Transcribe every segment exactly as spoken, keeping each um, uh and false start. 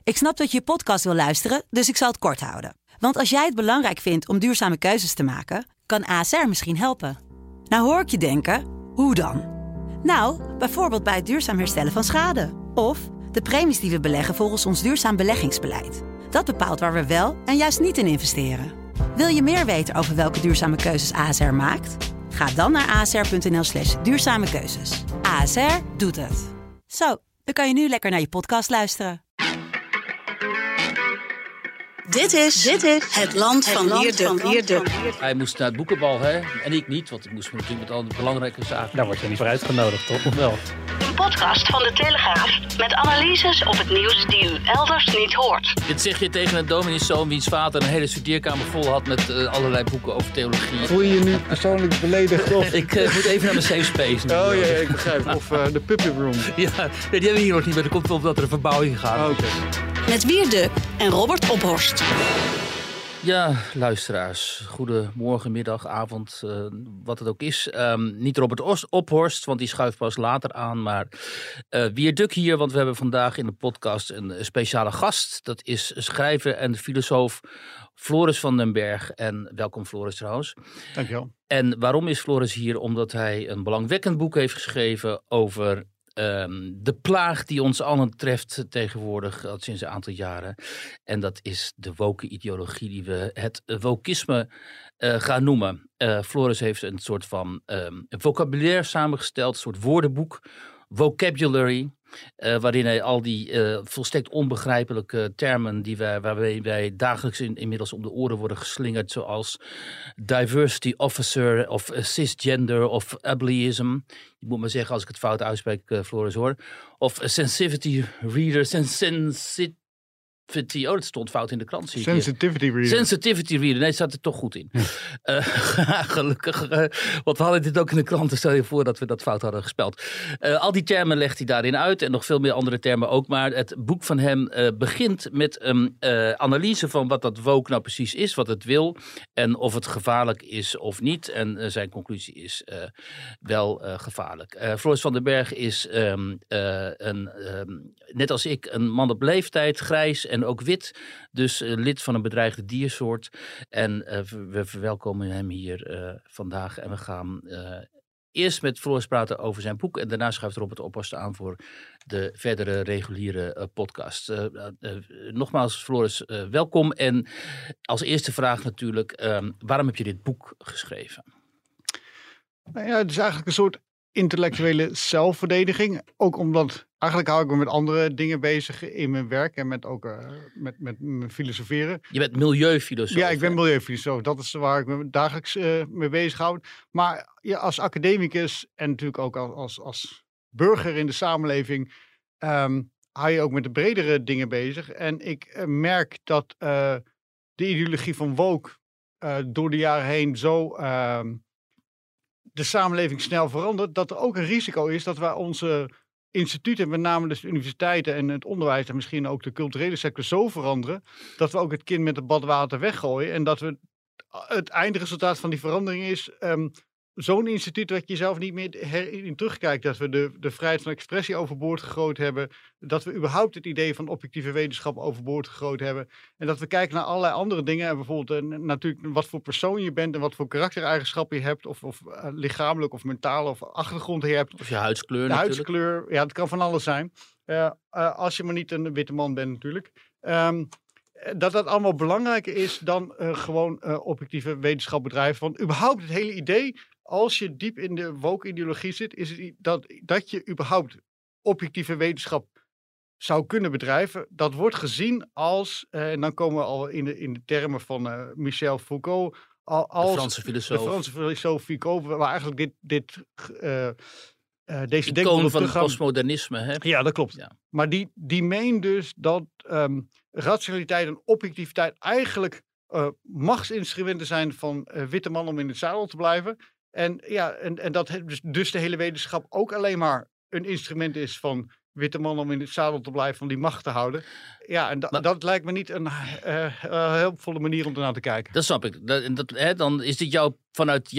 Ik snap dat je je podcast wil luisteren, dus ik zal het kort houden. Want als jij het belangrijk vindt om duurzame keuzes te maken, kan A S R misschien helpen. Nou hoor ik je denken, hoe dan? Nou, bijvoorbeeld bij het duurzaam herstellen van schade. Of de premies die we beleggen volgens ons duurzaam beleggingsbeleid. Dat bepaalt waar we wel en juist niet in investeren. Wil je meer weten over welke duurzame keuzes A S R maakt? Ga dan naar asr.nl slash duurzame keuzes. A S R doet het. Zo, dan kan je nu lekker naar je podcast luisteren. Dit is, dit is het land van Wierduk. Hij moest naar het boekenbal, hè? En ik niet, want ik moest me natuurlijk met al die belangrijke zaken. Daar word je niet voor uitgenodigd, toch? Of wel? Een podcast van de Telegraaf met analyses op het nieuws die u elders niet hoort. Dit zeg je tegen een domineeszoon wiens vader een hele studeerkamer vol had met uh, allerlei boeken over theologie. Voel je je nu persoonlijk beledigd? Of? ik uh, moet even naar mijn safe space. Oh ja, ja, ik begrijp. Of uh, de puppy room. Ja, nee, die hebben we hier nog niet, maar er komt wel dat er een verbouwing gaat. Oh, okay. Met Wierduk en Robert Ophorst. Ja, luisteraars. Goedemorgen, middag, avond, uh, wat het ook is. Um, niet Robert Os- Ophorst, want die schuift pas later aan. Maar uh, Wierduk hier, want we hebben vandaag in de podcast een speciale gast. Dat is schrijver en filosoof Floris van den Berg. En welkom Floris trouwens. Dankjewel. En waarom is Floris hier? Omdat hij een belangwekkend boek heeft geschreven over Um, de plaag die ons allen treft tegenwoordig al sinds een aantal jaren. En dat is de woke ideologie die we het wokisme uh, gaan noemen. Uh, Floris heeft een soort van um, een vocabulaire samengesteld, een soort woordenboek, vocabulary. Uh, waarin hij al die uh, volstrekt onbegrijpelijke termen die wij, waarbij wij dagelijks in, inmiddels om de oren worden geslingerd, zoals diversity officer of uh, cisgender of ableism. Je moet maar zeggen als ik het fout uitspreek, uh, Floris hoor. Of uh, sensitivity reader, sens- sensitivity. Oh, dat stond fout in de krant. Zie Sensitivity reader. Sensitivity reader. Nee, het staat er toch goed in. Ja. Uh, gelukkig. Uh, want we hadden dit ook in de krant. Stel je voor dat we dat fout hadden gespeld. Uh, al die termen legt hij daarin uit. En nog veel meer andere termen ook. Maar het boek van hem uh, begint met een uh, analyse van wat dat woke nou precies is. Wat het wil. En of het gevaarlijk is of niet. En uh, zijn conclusie is uh, wel uh, gevaarlijk. Uh, Floris van den Berg is um, uh, een, um, net als ik een man op leeftijd. Grijs en ook wit, dus uh, lid van een bedreigde diersoort. En uh, we verwelkomen hem hier uh, vandaag. En we gaan uh, eerst met Floris praten over zijn boek. En daarna schuift Robert Ophorst aan voor de verdere reguliere uh, podcast. Uh, uh, uh, nogmaals, Floris, uh, welkom. En als eerste vraag natuurlijk, um, waarom heb je dit boek geschreven? Nou ja, het is eigenlijk een soort intellectuele zelfverdediging. Ook omdat, eigenlijk hou ik me met andere dingen bezig in mijn werk en met ook uh, met, met mijn filosoferen. Je bent milieufilosoof. Ja, ik ben milieufilosoof. Dat is waar ik me dagelijks uh, mee bezighoud. Maar ja, als academicus en natuurlijk ook als, als, als burger in de samenleving um, hou je ook met de bredere dingen bezig. En ik uh, merk dat uh, de ideologie van woke uh, door de jaren heen zo Uh, de samenleving snel verandert, dat er ook een risico is dat wij onze instituten, met name dus de universiteiten en het onderwijs en misschien ook de culturele sector zo veranderen, dat we ook het kind met het badwater weggooien en dat we het eindresultaat van die verandering is um, zo'n instituut dat je zelf niet meer in terugkijkt, dat we de, de vrijheid van expressie overboord gegooid hebben, dat we überhaupt het idee van objectieve wetenschap overboord gegooid hebben en dat we kijken naar allerlei andere dingen en bijvoorbeeld uh, natuurlijk wat voor persoon je bent en wat voor karaktereigenschappen je hebt of, of uh, lichamelijk of mentaal of achtergrond je hebt. Of je huidskleur de natuurlijk. huidskleur, ja, het kan van alles zijn. Uh, uh, als je maar niet een witte man bent natuurlijk. Um, dat dat allemaal belangrijker is dan uh, gewoon uh, objectieve wetenschap bedrijven. Want überhaupt het hele idee, als je diep in de woke-ideologie zit, is het dat, dat je überhaupt objectieve wetenschap zou kunnen bedrijven. Dat wordt gezien als, uh, en dan komen we al in de, in de termen van uh, Michel Foucault, al, als de Franse filosoof. De Franse filosoof Foucault, waar eigenlijk dit, dit uh, uh, deze icoon van het gaan... postmodernisme. Hè? Ja, dat klopt. Ja. Maar die, die meent dus dat um, rationaliteit en objectiviteit eigenlijk uh, machtsinstrumenten zijn van uh, witte mannen om in het zadel te blijven. En, ja, en, en dat dus, dus de hele wetenschap ook alleen maar een instrument is van witte mannen om in het zadel te blijven, om die macht te houden. Ja, en da, maar, dat lijkt me niet een uh, uh, hulpvolle manier om ernaar te kijken. Dat snap ik. Dat, dat, hè, dan is dit jouw, vanuit jouw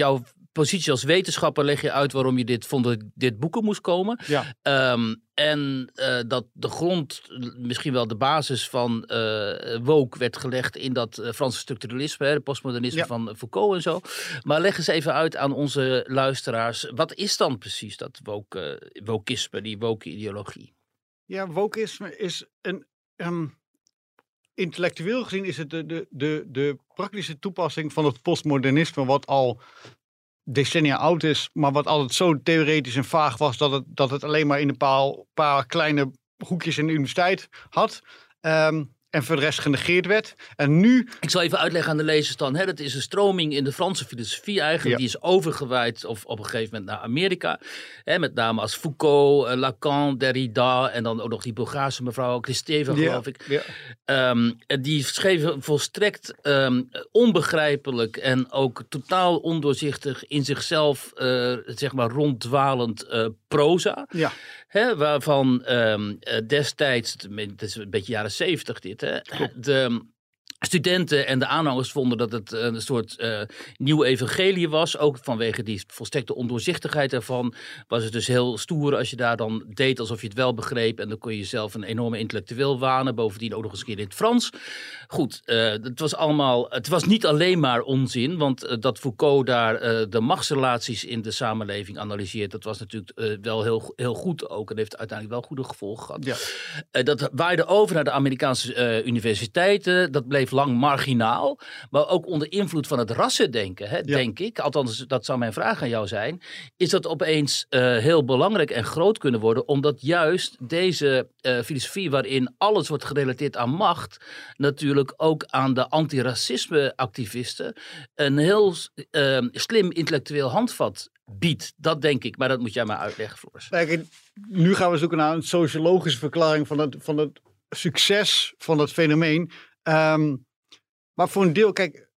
positie als wetenschapper leg je uit waarom je dit vond dat dit boeken moest komen. Ja. Um, en uh, dat de grond, misschien wel de basis van uh, woke werd gelegd in dat uh, Franse structuralisme, hè, de postmodernisme ja. van Foucault en zo. Maar leg eens even uit aan onze luisteraars, wat is dan precies dat woke, uh, wokisme, die woke ideologie? Ja, wokisme is een... Um... Intellectueel gezien is het de, de, de, de praktische toepassing van het postmodernisme, wat al decennia oud is, maar wat altijd zo theoretisch en vaag was dat het, dat het alleen maar in een paar, paar kleine hoekjes in de universiteit had. Um, en voor de rest genegeerd werd. En nu... Ik zal even uitleggen aan de lezers dan. Hè, dat is een stroming in de Franse filosofie eigenlijk. Ja. Die is overgewaaid of op een gegeven moment naar Amerika. Hè, met name als Foucault, Lacan, Derrida. En dan ook nog die Bulgaarse mevrouw Kristeva, ja. geloof ik. Ja. Um, die schreven volstrekt um, onbegrijpelijk en ook totaal ondoorzichtig in zichzelf uh, zeg maar ronddwalend uh, proza. Ja. Hè, waarvan um, destijds, het is een beetje jaren zeventig dit, hè, de studenten en de aanhangers vonden dat het een soort uh, nieuw evangelie was. Ook vanwege die volstrekte ondoorzichtigheid ervan. Was het dus heel stoer als je daar dan deed alsof je het wel begreep. En dan kon je jezelf een enorme intellectueel wanen. Bovendien ook nog eens een keer in het Frans. Goed, uh, het was allemaal, het was niet alleen maar onzin. Want uh, dat Foucault daar uh, de machtsrelaties in de samenleving analyseert. Dat was natuurlijk uh, wel heel, heel goed ook. En heeft uiteindelijk wel goede gevolgen gehad. Ja. Uh, dat waaide over naar de Amerikaanse uh, universiteiten. Dat bleef lang marginaal, maar ook onder invloed van het rassendenken, hè, ja. denk ik, althans dat zou mijn vraag aan jou zijn, is dat opeens uh, heel belangrijk en groot kunnen worden, omdat juist deze uh, filosofie waarin alles wordt gerelateerd aan macht, natuurlijk ook aan de antiracisme-activisten een heel uh, slim intellectueel handvat biedt. Dat denk ik, maar dat moet jij maar uitleggen, Floris. Kijk, nu gaan we zoeken naar een sociologische verklaring van het, van het succes van het fenomeen. Um, maar voor een deel, kijk,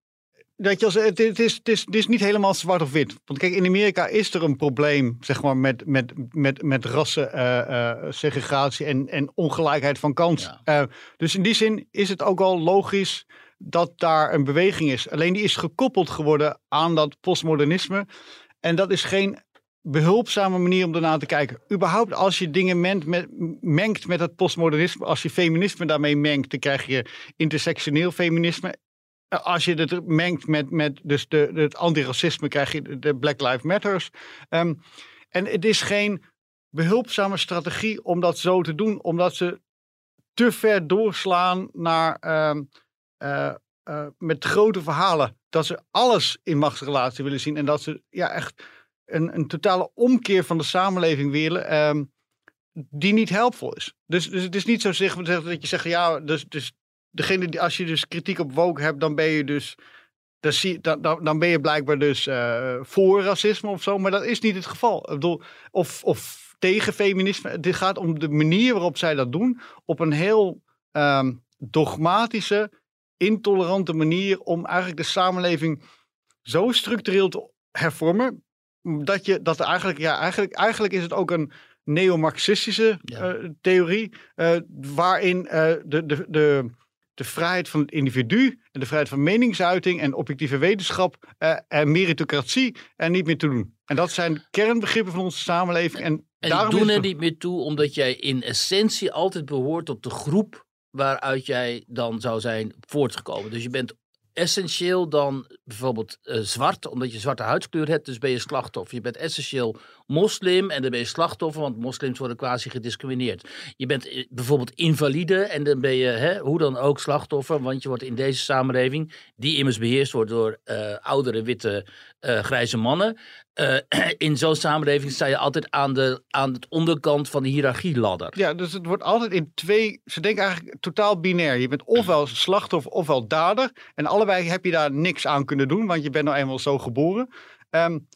dat je als, het, het, is, het, is, het is niet helemaal zwart of wit. Want kijk, in Amerika is er een probleem, zeg maar, met, met, met, met rassen, uh, uh, segregatie en, en ongelijkheid van kans. Ja. Uh, dus in die zin is het ook al logisch dat daar een beweging is. Alleen die is gekoppeld geworden aan dat postmodernisme. En dat is geen behulpzame manier om ernaar te kijken. Überhaupt als je dingen mengt met, mengt met het postmodernisme, als je feminisme daarmee mengt, dan krijg je intersectioneel feminisme. Als je het mengt met, met dus de, de, het antiracisme, krijg je de Black Lives Matters. Um, en het is geen behulpzame strategie om dat zo te doen, omdat ze te ver doorslaan naar um, uh, uh, met grote verhalen. Dat ze alles in machtsrelatie willen zien en dat ze ja echt Een, een totale omkeer van de samenleving willen, um, die niet helpvol is. Dus, dus het is niet zo zeg, dat je zegt, ja, dus, dus degene die, als je dus kritiek op woke hebt, dan ben je dus, dan, zie, dan, dan ben je blijkbaar dus uh, voor racisme of zo, maar dat is niet het geval. Ik bedoel, of, of tegen feminisme. Het gaat om de manier waarop zij dat doen, op een heel um, dogmatische, intolerante manier om eigenlijk de samenleving zo structureel te hervormen, Dat je dat eigenlijk, ja, eigenlijk, eigenlijk is het ook een neo-marxistische ja. uh, theorie, uh, waarin uh, de, de, de, de vrijheid van het individu en de vrijheid van meningsuiting en objectieve wetenschap uh, en meritocratie er niet meer toe doen. En dat zijn kernbegrippen van onze samenleving. En, en daarom die doen is er het... niet meer toe, omdat jij in essentie altijd behoort tot de groep waaruit jij dan zou zijn voortgekomen. Dus je bent essentieel dan bijvoorbeeld uh, zwart, omdat je zwarte huidskleur hebt, dus ben je slachtoffer. Je bent essentieel moslim en dan ben je slachtoffer, want moslims worden quasi gediscrimineerd. Je bent uh, bijvoorbeeld invalide en dan ben je, hè, hoe dan ook, slachtoffer, want je wordt in deze samenleving, die immers beheerst wordt door uh, oudere, witte, uh, grijze mannen, uh, in zo'n samenleving sta je altijd aan de, aan de onderkant van de hiërarchieladder. Ja, dus het wordt altijd in twee, ze denken eigenlijk totaal binair. Je bent ofwel slachtoffer ofwel dader en allebei heb je daar niks aan kunnen doen, want je bent nou eenmaal zo geboren. Um,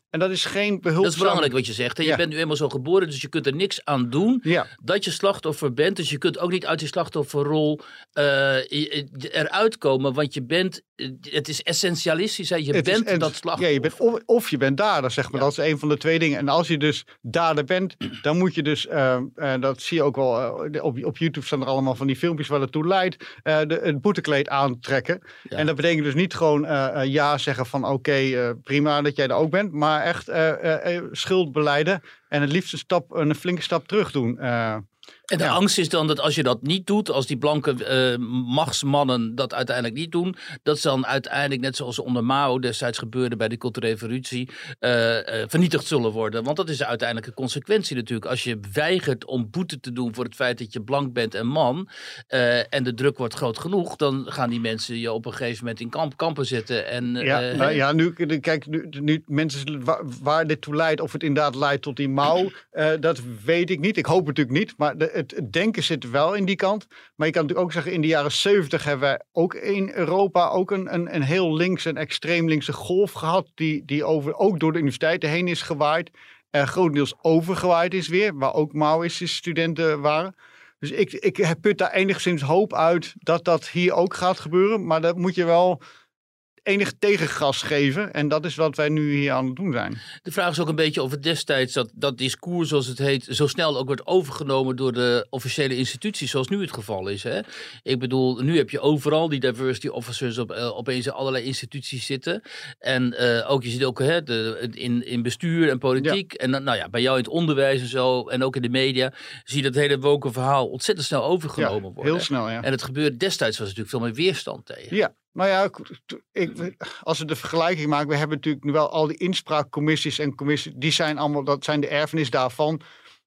En dat is geen behulpzaam... Dat is belangrijk wat je zegt. Hè? Je ja. bent nu eenmaal zo geboren, dus je kunt er niks aan doen Ja. dat je slachtoffer bent. Dus je kunt ook niet uit die slachtofferrol uh, eruit komen, want je bent... Het is essentialistisch, hè? Je het bent is, dat slachtoffer. Ja, je bent of, of je bent dader, zeg maar. Ja. Dat is een van de twee dingen. En als je dus dader bent, dan moet je dus... Uh, uh, dat zie je ook wel... Uh, op, op YouTube staan er allemaal van die filmpjes waar het toe leidt. Uh, de, het boetekleed aantrekken. Ja. En dat betekent dus niet gewoon uh, uh, ja zeggen van... Oké, okay, uh, prima dat jij er ook bent. Maar echt uh, uh, uh, schuld beleiden. En het liefst een, stap, een flinke stap terug doen. Uh, En de ja. angst is dan dat als je dat niet doet, als die blanke uh, machtsmannen dat uiteindelijk niet doen, dat ze dan uiteindelijk, net zoals onder Mao destijds gebeurde bij de culturele revolutie, uh, uh, vernietigd zullen worden. Want dat is de uiteindelijke consequentie natuurlijk. Als je weigert om boete te doen voor het feit dat je blank bent en man, uh, en de druk wordt groot genoeg, dan gaan die mensen je op een gegeven moment in kamp, kampen zetten. En, uh, ja, nou, ja, nu, kijk, nu, nu mensen waar, waar dit toe leidt, of het inderdaad leidt tot die Mao, uh, dat weet ik niet. Ik hoop het natuurlijk niet, maar de, Het, het denken zit wel in die kant. Maar je kan natuurlijk ook zeggen, in de jaren zeventig hebben wij ook in Europa ook een, een, een heel links en extreem linkse golf gehad. Die, die over, ook door de universiteiten heen is gewaaid. Uh, grotendeels overgewaaid is weer. Waar ook Maoïstische studenten waren. Dus ik, ik put daar enigszins hoop uit dat dat hier ook gaat gebeuren. Maar dat moet je wel... enig tegengas geven. En dat is wat wij nu hier aan het doen zijn. De vraag is ook een beetje of het destijds dat, dat discours, zoals het heet, zo snel ook wordt overgenomen door de officiële instituties, zoals nu het geval is. Hè? Ik bedoel, nu heb je overal die diversity officers op, uh, opeens in allerlei instituties zitten. En uh, ook, je ziet ook hè, de, in, in bestuur en politiek. Ja. En nou ja, bij jou in het onderwijs en zo, en ook in de media, zie je dat hele woke verhaal ontzettend snel overgenomen ja, worden. Heel snel, ja. En het gebeurde destijds, was natuurlijk veel meer weerstand tegen. Ja. Nou ja, ik, als we de vergelijking maken, we hebben natuurlijk nu wel al die inspraakcommissies en commissies, die zijn allemaal, dat zijn de erfenis daarvan.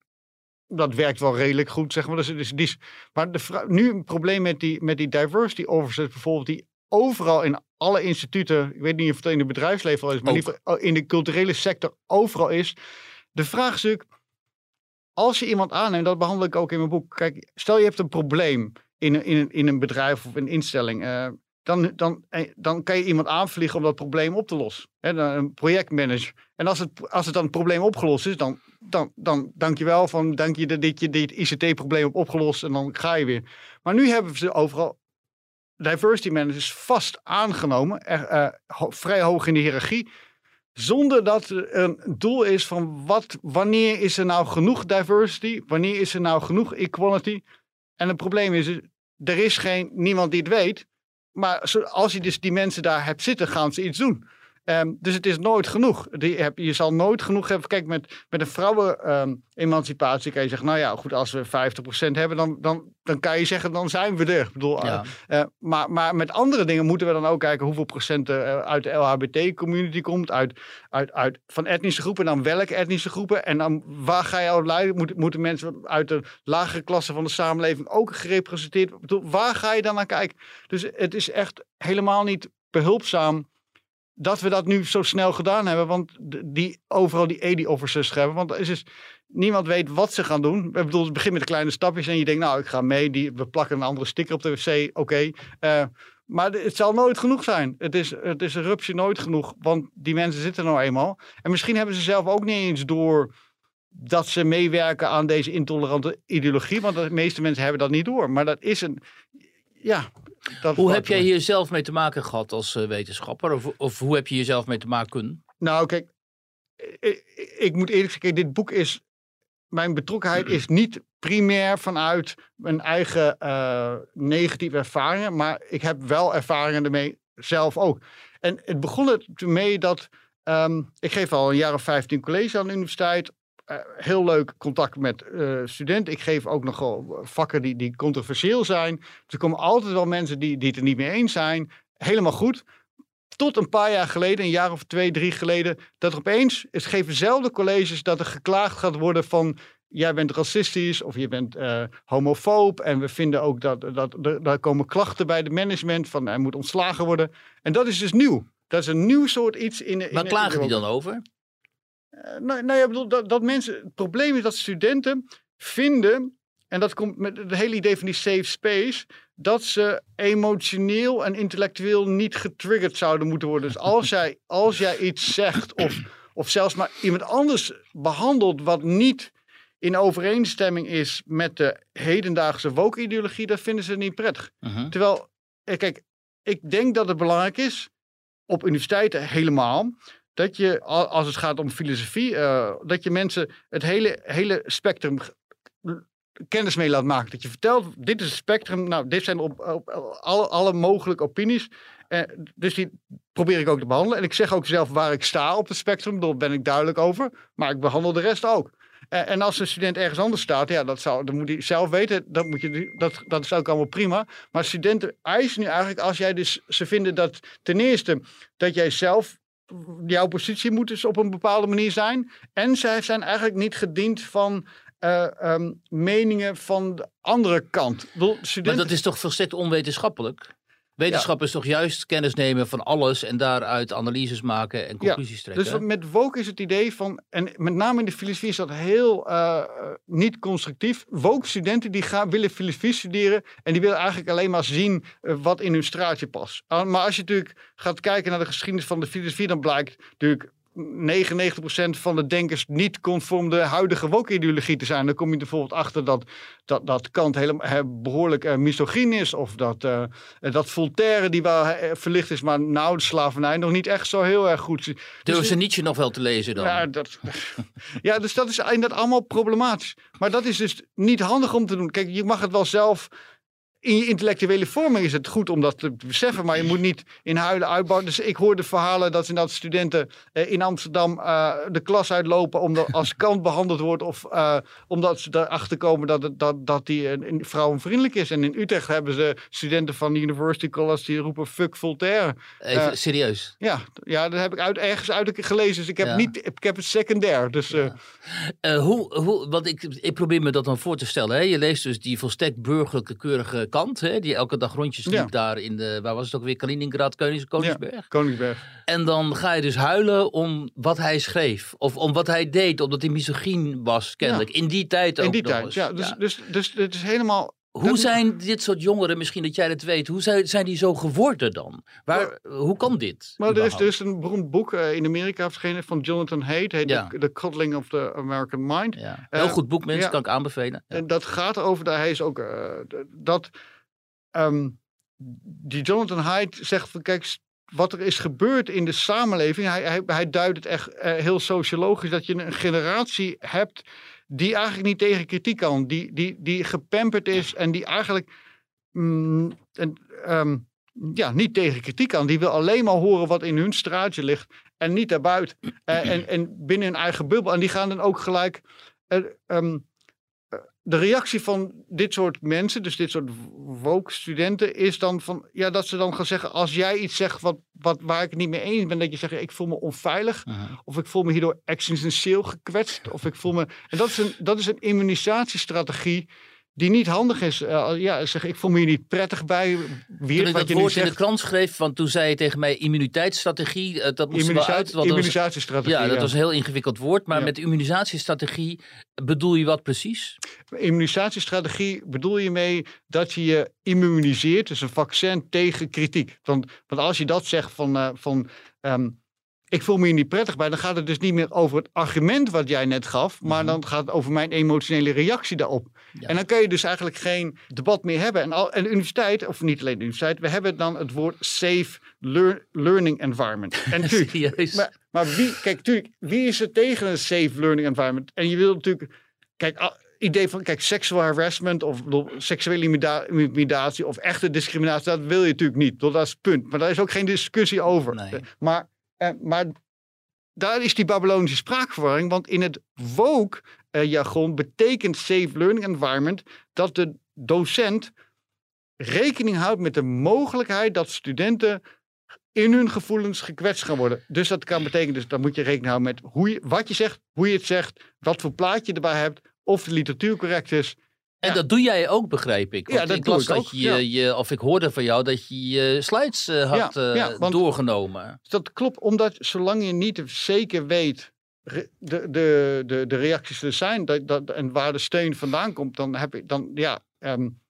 Dat werkt wel redelijk goed, zeg maar. Dus, dus die, maar de, nu een probleem met die, met die diversity officers bijvoorbeeld, die overal in alle instituten, ik weet niet of het in het bedrijfsleven al is, maar ook in de culturele sector overal is. De vraag is natuurlijk, als je iemand aanneemt, dat behandel ik ook in mijn boek. Kijk, stel je hebt een probleem in, in, in een bedrijf of een instelling. Uh, Dan, dan, dan kan je iemand aanvliegen om dat probleem op te lossen. He, een projectmanager. En als het, als het dan het probleem opgelost is, dan, dan, dan dank je wel van, dank je dat je dit I C T-probleem hebt opgelost en dan ga je weer. Maar nu hebben ze overal diversity managers vast aangenomen, er, uh, ho, vrij hoog in de hiërarchie, zonder dat er een doel is van wat, wanneer is er nou genoeg diversity, wanneer is er nou genoeg equality. En het probleem is, er is geen, niemand die het weet. Maar als je dus die mensen daar hebt zitten, gaan ze iets doen. Um, dus het is nooit genoeg. Die heb, je zal nooit genoeg hebben. Kijk, met, met een vrouwen-emancipatie um, kan je zeggen, nou ja, goed, als we vijftig procent hebben, dan, dan, dan kan je zeggen, dan zijn we er. Ik bedoel, ja. uh, uh, maar, maar met andere dingen moeten we dan ook kijken hoeveel procent uh, uit de L H B T-community komt, uit, uit, uit, van etnische groepen, en dan welke etnische groepen. En dan waar ga je al leiden? Moet, moeten mensen uit de lagere klasse van de samenleving ook gerepresenteerd worden? Ik bedoel, waar ga je dan naar kijken? Dus het is echt helemaal niet behulpzaam dat we dat nu zo snel gedaan hebben, want die overal die A D officers hebben, want er is dus, niemand weet wat ze gaan doen. Ik bedoel, het begint met de kleine stapjes en je denkt, nou, ik ga mee, die, we plakken een andere sticker op de wc, oké. Okay. Uh, maar het zal nooit genoeg zijn. Het is, het is een rupsje nooit genoeg, want die mensen zitten nou eenmaal. En misschien hebben ze zelf ook niet eens door dat ze meewerken aan deze intolerante ideologie, want de meeste mensen hebben dat niet door. Maar dat is een, ja... Dat hoe heb jij hier zelf mee te maken gehad als uh, wetenschapper? Of, of hoe heb je hier zelf mee te maken kunnen? Nou, kijk, ik, ik moet eerlijk zeggen, dit boek is, mijn betrokkenheid is niet primair vanuit mijn eigen uh, negatieve ervaringen, maar ik heb wel ervaringen ermee zelf ook. En het begon ermee dat, um, ik geef al een jaar of vijftien college aan de universiteit. Uh, heel leuk contact met uh, studenten. Ik geef ook nogal vakken die, die controversieel zijn. Dus er komen altijd wel mensen die, die het er niet mee eens zijn. Helemaal goed. Tot een paar jaar geleden, een jaar of twee, drie geleden, dat er opeens, het geven zelden colleges dat er geklaagd gaat worden van, jij bent racistisch of je bent uh, homofoob. En we vinden ook dat, dat, dat daar komen klachten bij de management van hij moet ontslagen worden. En dat is dus nieuw. Dat is een nieuw soort iets in de. Waar klagen die dan over? Uh, nou, nou ja, bedoel, dat, dat mensen, het probleem is dat studenten vinden, en dat komt met het hele idee van die safe space, dat ze emotioneel en intellectueel niet getriggerd zouden moeten worden. Dus als jij, als jij iets zegt of, of zelfs maar iemand anders behandelt wat niet in overeenstemming is met de hedendaagse woke-ideologie, dat vinden ze niet prettig. Uh-huh. Terwijl, kijk, ik denk dat het belangrijk is, op universiteiten helemaal, dat je, als het gaat om filosofie, uh, dat je mensen het hele, hele spectrum kennis mee laat maken. Dat je vertelt, dit is het spectrum, nou, dit zijn op, op, op alle, alle mogelijke opinies. Uh, dus die probeer ik ook te behandelen. En ik zeg ook zelf waar ik sta op het spectrum, daar ben ik duidelijk over. Maar ik behandel de rest ook. Uh, en als een student ergens anders staat, ja, dat, zou, dat moet hij zelf weten. Dat, moet je, dat, dat is ook allemaal prima. Maar studenten eisen nu eigenlijk, als jij dus, ze vinden dat ten eerste, dat jij zelf, jouw positie moet dus op een bepaalde manier zijn. En zij zijn eigenlijk niet gediend van uh, um, meningen van de andere kant. Ik bedoel, studenten... Maar dat is toch volstrekt onwetenschappelijk? Wetenschap ja. is toch juist kennis nemen van alles en daaruit analyses maken en conclusies ja, trekken? Dus met woke is het idee van, en met name in de filosofie is dat heel uh, niet constructief. Woke studenten die gaan, willen filosofie studeren en die willen eigenlijk alleen maar zien uh, wat in hun straatje past. Uh, maar als je natuurlijk gaat kijken naar de geschiedenis van de filosofie, dan blijkt natuurlijk negenennegentig procent van de denkers niet conform de huidige woke-ideologie te zijn. Dan kom je er bijvoorbeeld achter dat, dat, dat Kant helemaal uh, behoorlijk uh, misogyn is. Of dat, uh, dat Voltaire, die wel uh, verlicht is, maar nou de slavernij nog niet echt zo heel erg goed. Durven dus, ze Nietzsche nog wel te lezen dan? Ja, dat, ja, dus dat is inderdaad allemaal problematisch. Maar dat is dus niet handig om te doen. Kijk, je mag het wel zelf... In je intellectuele vorming is het goed om dat te beseffen, maar je moet niet in huilen uitbouwen. Dus ik hoorde verhalen dat inderdaad studenten uh, in Amsterdam uh, de klas uitlopen omdat als Kant behandeld wordt of uh, omdat ze erachter komen dat, het, dat, dat die uh, vrouwenvriendelijk is. En in Utrecht hebben ze studenten van de University College die roepen fuck Voltaire. Even uh, serieus? Ja, ja, dat heb ik uit, ergens uit gelezen. Dus ik heb, ja. niet, ik heb het secundair. Dus, uh, ja. uh, hoe, hoe, want ik, ik probeer me dat dan voor te stellen. Hè? Je leest dus die volstrekt burgerlijke, keurige Kant, hè, die elke dag rondjes liep ja. daar in de, waar was het ook weer, Kaliningrad, Konings, Koningsberg. Ja, Koningsberg. En dan ga je dus huilen om wat hij schreef. Of om wat hij deed, omdat hij misogyn was, kennelijk. Ja. In die tijd ook In die nog tijd, eens. ja. Dus, ja. Dus, dus, dus het is helemaal... Hoe zijn dit soort jongeren, misschien dat jij het weet, hoe zijn, zijn die zo geworden dan? Waar, maar, hoe kan dit? Maar er is, er is een beroemd boek uh, in Amerika verschenen van Jonathan Haidt, heet ja. The, The Coddling of the American Mind. Ja. Heel uh, goed boek, mensen, ja. kan ik aanbevelen. Ja. En dat gaat over, dat hij is ook, uh, dat, um, die Jonathan Haidt zegt van, kijk, wat er is gebeurd in de samenleving, hij, hij, hij duidt het echt uh, heel sociologisch, dat je een generatie hebt die eigenlijk niet tegen kritiek kan. Die, die, die gepamperd is en die eigenlijk mm, en, um, ja, niet tegen kritiek kan. Die wil alleen maar horen wat in hun straatje ligt en niet daarbuiten. Uh, en, en binnen hun eigen bubbel. En die gaan dan ook gelijk... Uh, um, de reactie van dit soort mensen, dus dit soort woke studenten, is dan van, ja, dat ze dan gaan zeggen, als jij iets zegt wat, wat, waar ik het niet mee eens ben, dat je zegt, ik voel me onveilig, uh-huh. of ik voel me hierdoor existentieel gekwetst, of ik voel me... En dat is een, dat is een immunisatiestrategie die niet handig is. Uh, ja, zeg, ik voel me hier niet prettig bij. Weer, toen ik wat dat je woord nu zegt, in de krant schreef, want toen zei je tegen mij immuniteitsstrategie, uh, dat moest immunisatie, wel uit. Want immunisatiestrategie. Was, ja, dat ja. was een heel ingewikkeld woord, maar ja. met immunisatiestrategie bedoel je wat precies? Immunisatiestrategie bedoel je mee dat je je immuniseert, dus een vaccin tegen kritiek. Want, want als je dat zegt van... Uh, van um, ik voel me hier niet prettig bij, dan gaat het dus niet meer over het argument wat jij net gaf, maar mm-hmm. dan gaat het over mijn emotionele reactie daarop. Ja. En dan kun je dus eigenlijk geen debat meer hebben. En, al, en de universiteit, of niet alleen de universiteit, we hebben dan het woord safe lear, learning environment. En tuurlijk, maar, maar wie, kijk, tuurlijk, wie is er tegen een safe learning environment? En je wil natuurlijk, kijk, idee van, kijk, sexual harassment of bedoel, seksuele intimidatie of echte discriminatie, dat wil je natuurlijk niet. Dat is het punt. Maar daar is ook geen discussie over. Nee. Maar Uh, maar daar is die Babylonische spraakverwarring, want in het woke uh, jargon betekent safe learning environment dat de docent rekening houdt met de mogelijkheid dat studenten in hun gevoelens gekwetst gaan worden. Dus dat kan betekenen, dus dan moet je rekening houden met hoe je, wat je zegt, hoe je het zegt, wat voor plaatje je erbij hebt, of de literatuur correct is. En ja. dat doe jij ook, begrijp ik. Want ja, dat ik doe las ik dat ook. je, Ja. je, of ik hoorde van jou dat je je slides uh, had ja, ja, uh, doorgenomen. Dat klopt, omdat zolang je niet zeker weet de, de, de, de reacties er zijn dat, dat, en waar de steun vandaan komt, dan heb ik dan, ja, um,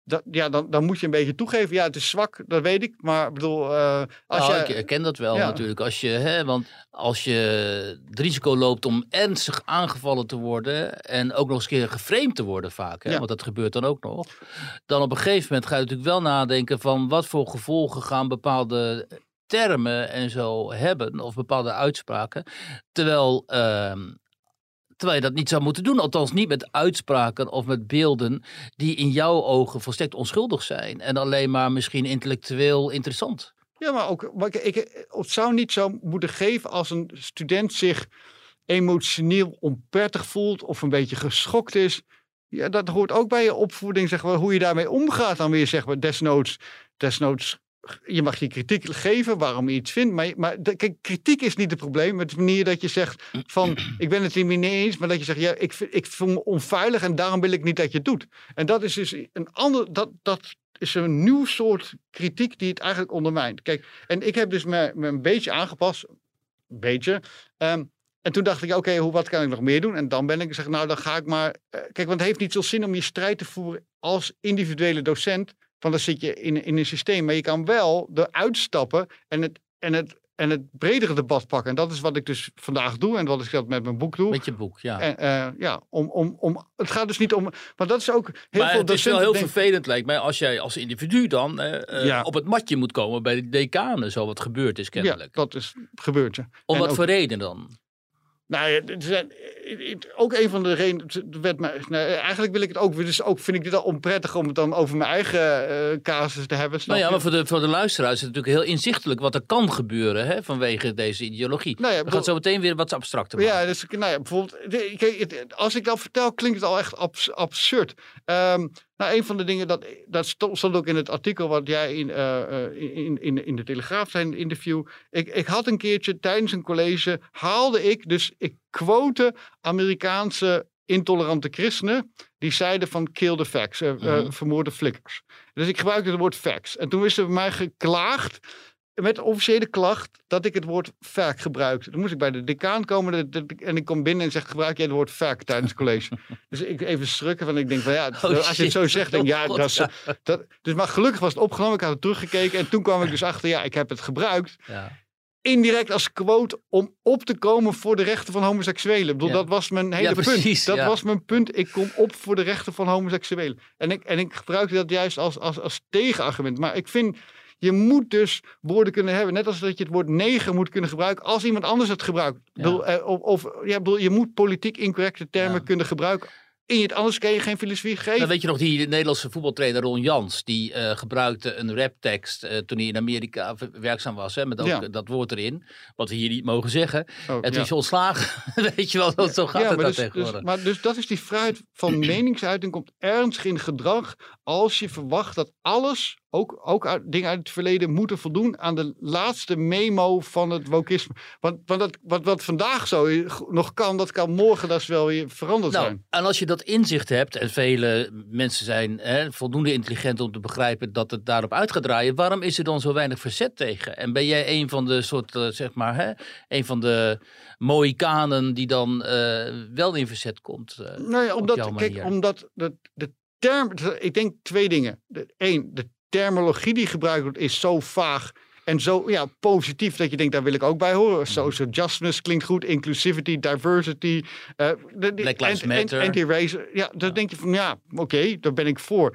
dat, ja, dan, dan moet je een beetje toegeven. Ja, het is zwak, dat weet ik. Maar ik bedoel, uh, als nou, je... ik herken dat wel ja. natuurlijk. Als je, hè, want als je het risico loopt om ernstig aangevallen te worden en ook nog eens een keer geframed te worden vaak, hè, ja. want dat gebeurt dan ook nog. Dan op een gegeven moment ga je natuurlijk wel nadenken van wat voor gevolgen gaan bepaalde termen en zo hebben, of bepaalde uitspraken. Terwijl... Uh, Terwijl je dat niet zou moeten doen. Althans niet met uitspraken of met beelden die in jouw ogen volstrekt onschuldig zijn. En alleen maar misschien intellectueel interessant. Ja, maar ook, maar ik, ik, het zou niet zo moeten geven als een student zich emotioneel onprettig voelt of een beetje geschokt is. Ja, dat hoort ook bij je opvoeding, zeg maar, hoe je daarmee omgaat dan weer, zeg maar, desnoods, desnoods. Je mag je kritiek geven waarom je iets vindt. Maar, maar de, kijk, kritiek is niet het probleem. Het is de manier dat je zegt van ik ben het er niet mee eens. Maar dat je zegt ja, ik, ik voel me onveilig en daarom wil ik niet dat je het doet. En dat is dus een ander. Dat, dat is een nieuw soort kritiek die het eigenlijk ondermijnt. Kijk, en ik heb dus me, me een beetje aangepast. Een beetje. Um, en toen dacht ik, oké, okay, wat kan ik nog meer doen? En dan ben ik gezegd, nou dan ga ik maar. Uh, kijk, want het heeft niet zo zin om je strijd te voeren als individuele docent. Van dan zit je in, in een systeem. Maar je kan wel eruit stappen en het, en, het, en het bredere debat pakken. En dat is wat ik dus vandaag doe. En wat ik dat met mijn boek doe. Met je boek, ja. En, uh, ja, om, om, om, het gaat dus niet om... Maar dat is ook heel maar veel het is wel heel denk... vervelend, lijkt mij, als jij als individu dan uh, ja. op het matje moet komen bij de decanen. Zo wat gebeurd is kennelijk. Ja, dat is gebeurd. Ja. Om en wat ook... voor reden dan? Nou ja, het zijn, ook een van de redenen. Werd mij, nou, eigenlijk wil ik het ook. Dus ook vind ik dit al onprettig om het dan over mijn eigen uh, casus te hebben. Nou ja, maar voor de, voor de luisteraars is het natuurlijk heel inzichtelijk wat er kan gebeuren, hè, vanwege deze ideologie. Nou ja, we gaan zo meteen weer wat abstracter maken. Ja, dus, nou ja, bijvoorbeeld, kijk, als ik dat vertel, klinkt het al echt abs, absurd. Um, Nou, een van de dingen, dat, dat stond ook in het artikel wat jij in, uh, in, in, in de Telegraaf zei in het interview. Ik, ik had een keertje tijdens een college, haalde ik, dus ik quote Amerikaanse intolerante christenen. Die zeiden van kill the facts, uh, mm-hmm. uh, vermoorde flikkers. Dus ik gebruikte het woord facts. En toen is er bij mij geklaagd, met de officiële klacht, dat ik het woord fact gebruikte. Dan moest ik bij de decaan komen en ik kom binnen en zeg, gebruik jij het woord fact tijdens het college? Dus ik even schrikken, van ik denk van ja, oh, als shit. je het zo zegt, denk ik ja, dat is... Dat, dus maar gelukkig was het opgenomen, ik had het teruggekeken en toen kwam ik dus achter, ja, ik heb het gebruikt. Ja. Indirect als quote om op te komen voor de rechten van homoseksuelen. Ik bedoel, ja. dat was mijn hele ja, precies, punt. Dat ja. was mijn punt. Ik kom op voor de rechten van homoseksuelen. En ik, en ik gebruikte dat juist als, als, als tegenargument. Maar ik vind... Je moet dus woorden kunnen hebben. Net als dat je het woord neger moet kunnen gebruiken. Als iemand anders het gebruikt. Ja. Bedoel, of, of, ja, bedoel, je moet politiek incorrecte termen ja. kunnen gebruiken. In het, anders kan je geen filosofie geven. Dan weet je nog die Nederlandse voetbaltrainer Ron Jans. Die uh, gebruikte een raptekst uh, toen hij in Amerika werkzaam was. Hè, met ook ja. dat woord erin. Wat we hier niet mogen zeggen. Oh, en toen ja. is je ontslagen. Weet je wel, dat zo gaat ja, het dus, tegenwoordig. Dus, maar dus dat is die vrijheid van meningsuiting. Komt ernstig in gedrag. Als je verwacht dat alles... Ook, ook uit, dingen uit het verleden moeten voldoen aan de laatste memo van het wokisme. Want, want dat, wat, wat vandaag zo nog kan, dat kan morgen dat is wel weer veranderd nou, zijn. En als je dat inzicht hebt, en vele mensen zijn hè, voldoende intelligent om te begrijpen dat het daarop uit gaat draaien, waarom is er dan zo weinig verzet tegen? En ben jij een van de soort, uh, zeg maar, hè, een van de Mohikanen die dan uh, wel in verzet komt? Uh, nou ja, omdat, kijk, omdat de, de term, ik denk twee dingen. Eén, de terminologie die gebruikt wordt is zo vaag en zo ja, positief dat je denkt, daar wil ik ook bij horen. Social justice klinkt goed, inclusivity, diversity, uh, de, de, Black Lives Matter. Anti-race. Ja, dan ja. denk je van ja, oké, okay, daar ben ik voor.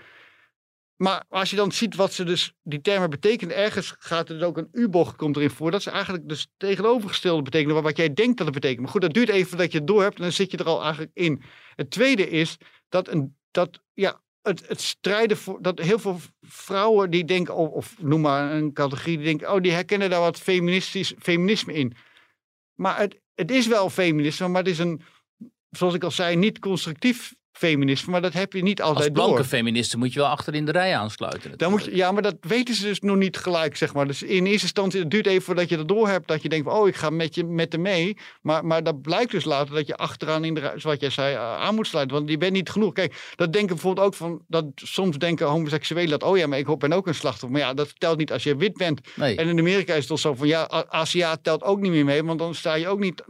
Maar als je dan ziet wat ze dus, die termen betekenen, ergens gaat er ook een U-bocht komt erin voor. Dat ze eigenlijk dus tegenovergestelde betekenen wat jij denkt dat het betekent. Maar goed, dat duurt even voordat je het door hebt en dan zit je er al eigenlijk in. Het tweede is dat een, dat, ja, Het, het strijden voor dat heel veel vrouwen die denken, of, of noem maar een categorie, die denken, oh, die herkennen daar wat feministisch, feminisme in. Maar het, het is wel feminisme, maar het is een, zoals ik al zei, niet constructief feminisme, maar dat heb je niet altijd door. Als blanke door. feministen moet je wel achter in de rij aansluiten. Dan moet je, ja, maar dat weten ze dus nog niet gelijk, zeg maar. Dus in eerste instantie, het duurt even voordat je dat door hebt, dat je denkt, oh, ik ga met je met de mee. Maar, maar dat blijkt dus later dat je achteraan in de rij, zoals jij zei, aan moet sluiten. Want je bent niet genoeg. Kijk, dat denken bijvoorbeeld ook van, dat soms denken homoseksuelen dat, oh ja, maar ik ben ook een slachtoffer. Maar ja, dat telt niet als je wit bent. Nee. En in Amerika is het toch zo van, ja, Aziat telt ook niet meer mee, want dan sta je ook niet...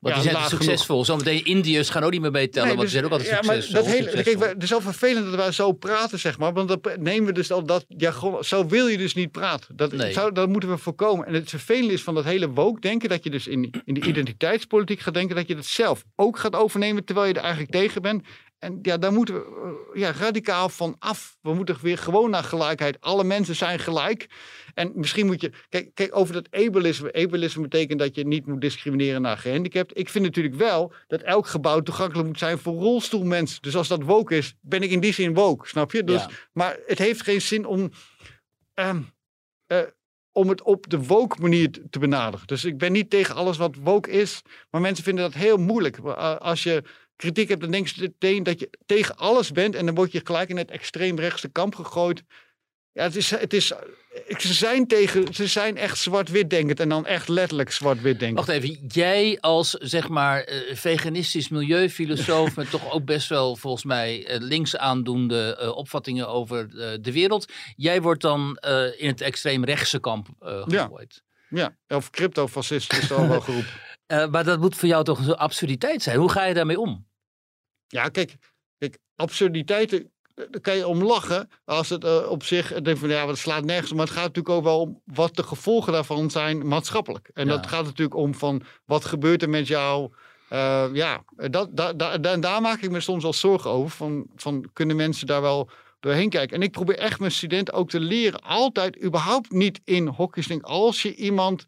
Want ja, die zijn succesvol. Zometeen Indiërs gaan ook niet meer meetellen, nee, want dus, die zijn ook altijd ja, succesvol. Maar dat hele, kijk, het is wel vervelend dat wij zo praten, zeg maar. Want dan nemen we dus al dat jargon. Zo wil je dus niet praten. Dat, nee. zou, dat moeten we voorkomen. En het vervelende is van dat hele woke denken, dat je dus in, in de identiteitspolitiek gaat denken, dat je dat zelf ook gaat overnemen, terwijl je er eigenlijk tegen bent. En ja, daar moeten we ja, radicaal van af. We moeten weer gewoon naar gelijkheid. Alle mensen zijn gelijk. En misschien moet je... Kijk, kijk over dat ableisme. Ableisme betekent dat je niet moet discrimineren naar gehandicapt. Ik vind natuurlijk wel dat elk gebouw toegankelijk moet zijn voor rolstoelmensen. Dus als dat woke is, ben ik in die zin woke. Snap je? Dus, ja. Maar het heeft geen zin om... Um, uh, om het op de woke manier te benaderen. Dus ik ben niet tegen alles wat woke is. Maar mensen vinden dat heel moeilijk. Als je kritiek hebt, dan denk je meteen dat je tegen alles bent. En dan word je gelijk in het extreemrechtse kamp gegooid. Ja, het is, het is, ze zijn tegen, ze zijn echt zwart-wit denkend. En dan echt letterlijk zwart-wit denkend. Wacht even, jij als zeg maar uh, veganistisch milieufilosoof met toch ook best wel volgens mij uh, links aandoende uh, opvattingen over uh, de wereld. Jij wordt dan uh, in het extreemrechtse kamp uh, gegooid. Ja. ja, of cryptofascist is al wel geroepen. Uh, maar dat moet voor jou toch een absurditeit zijn. Hoe ga je daarmee om? Ja, kijk, kijk absurditeiten, daar kan je om lachen als het uh, op zich, denk van ja, het slaat nergens om. Maar het gaat natuurlijk ook wel om wat de gevolgen daarvan zijn maatschappelijk. En ja. dat gaat natuurlijk om van wat gebeurt er met jou. Uh, ja, dat, dat, dat, daar, daar maak ik me soms wel zorgen over. Van, van kunnen mensen daar wel doorheen kijken. En ik probeer echt mijn studenten ook te leren. Altijd überhaupt niet in hokjes denken. Als je iemand,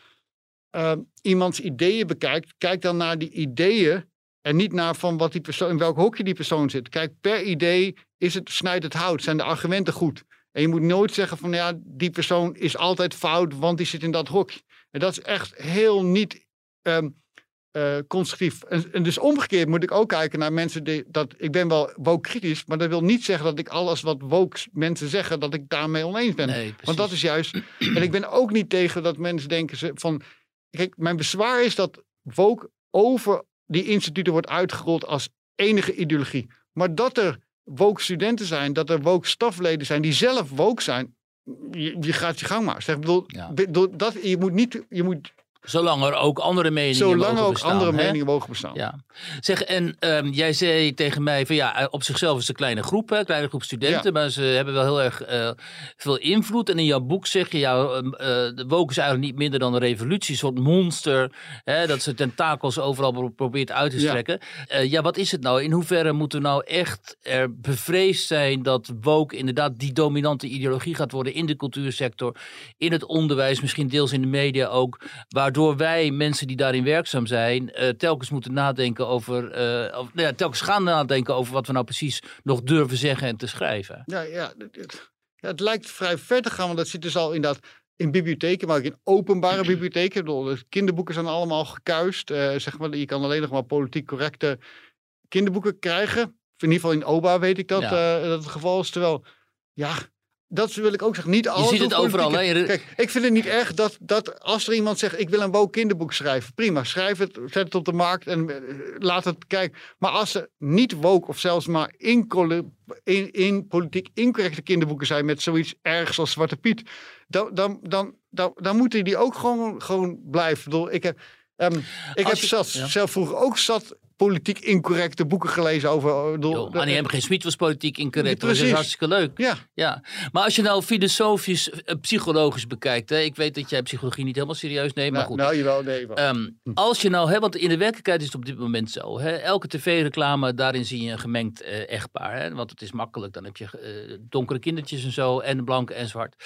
uh, iemands ideeën bekijkt, kijk dan naar die ideeën. En niet naar van wat die persoon, in welk hokje die persoon zit. Kijk, per idee is het, snijdt het hout. Zijn de argumenten goed? En je moet nooit zeggen van ja, die persoon is altijd fout, want die zit in dat hokje. En dat is echt heel niet um, uh, constructief. En, en dus omgekeerd moet ik ook kijken naar mensen die, dat ik ben wel woke kritisch, maar dat wil niet zeggen dat ik alles wat woke mensen zeggen, dat ik daarmee oneens ben. Nee, want dat is juist, en ik ben ook niet tegen dat mensen denken van, kijk, mijn bezwaar is dat woke over die instituten wordt uitgerold als enige ideologie. Maar dat er woke studenten zijn, dat er woke stafleden zijn die zelf woke zijn, je, je gaat je gang maar. Zeg, bedoel, ja. bedoel, dat, je moet niet, je moet Zolang er ook andere meningen Zolang mogen ook bestaan. andere hè? meningen mogen bestaan. Ja. Zeg, en um, jij zei tegen mij van ja, op zichzelf is het een kleine groep, hè, kleine groep studenten, ja. maar ze hebben wel heel erg uh, veel invloed. En in jouw boek zeg je, ja, uh, de woke is eigenlijk niet minder dan een revolutie, een soort monster, hè, dat ze tentakels overal probeert uit te strekken. Ja. Uh, ja, wat is het nou? In hoeverre moeten we nou echt er bevreesd zijn dat woke inderdaad die dominante ideologie gaat worden in de cultuursector, in het onderwijs, misschien deels in de media ook, waar Waardoor wij, mensen die daarin werkzaam zijn, uh, telkens moeten nadenken over, uh, of, nou ja, telkens gaan nadenken over wat we nou precies nog durven zeggen en te schrijven. Ja, ja, het, ja het lijkt vrij ver te gaan, want dat zit dus al inderdaad in bibliotheken, maar ook in openbare bibliotheken. Ik bedoel, de kinderboeken zijn allemaal gekuist. Uh, zeg maar, je kan alleen nog maar politiek correcte kinderboeken krijgen. In ieder geval in O B A weet ik dat, ja. uh, dat het geval is. Terwijl, ja... Dat wil ik ook zeggen. Niet alles. Je ziet het overal. Hè? Kijk, ik vind het niet erg dat, dat als er iemand zegt, ik wil een woke kinderboek schrijven. Prima, schrijf het, zet het op de markt en uh, laat het kijken. Maar als er niet woke of zelfs maar in, in, in politiek incorrecte kinderboeken zijn met zoiets ergs als Zwarte Piet. Dan, dan, dan, dan, dan moeten die ook gewoon, gewoon blijven. Ik bedoel, ik heb, um, ik heb je, zat, ja. zelf vroeger ook zat politiek incorrecte boeken gelezen over... Yo, Annie M G. Smit was politiek incorrect. Dat is hartstikke leuk. Ja. Ja. Maar als je nou filosofisch, uh, psychologisch bekijkt... Hè, ik weet dat jij psychologie niet helemaal serieus neemt, maar goed. Nou, jawel, nee. Um, als je nou... Hè, want in de werkelijkheid is het op dit moment zo. Hè, elke tv-reclame, daarin zie je een gemengd uh, echtpaar. Hè, want het is makkelijk. Dan heb je uh, donkere kindertjes en zo. En blank en zwart.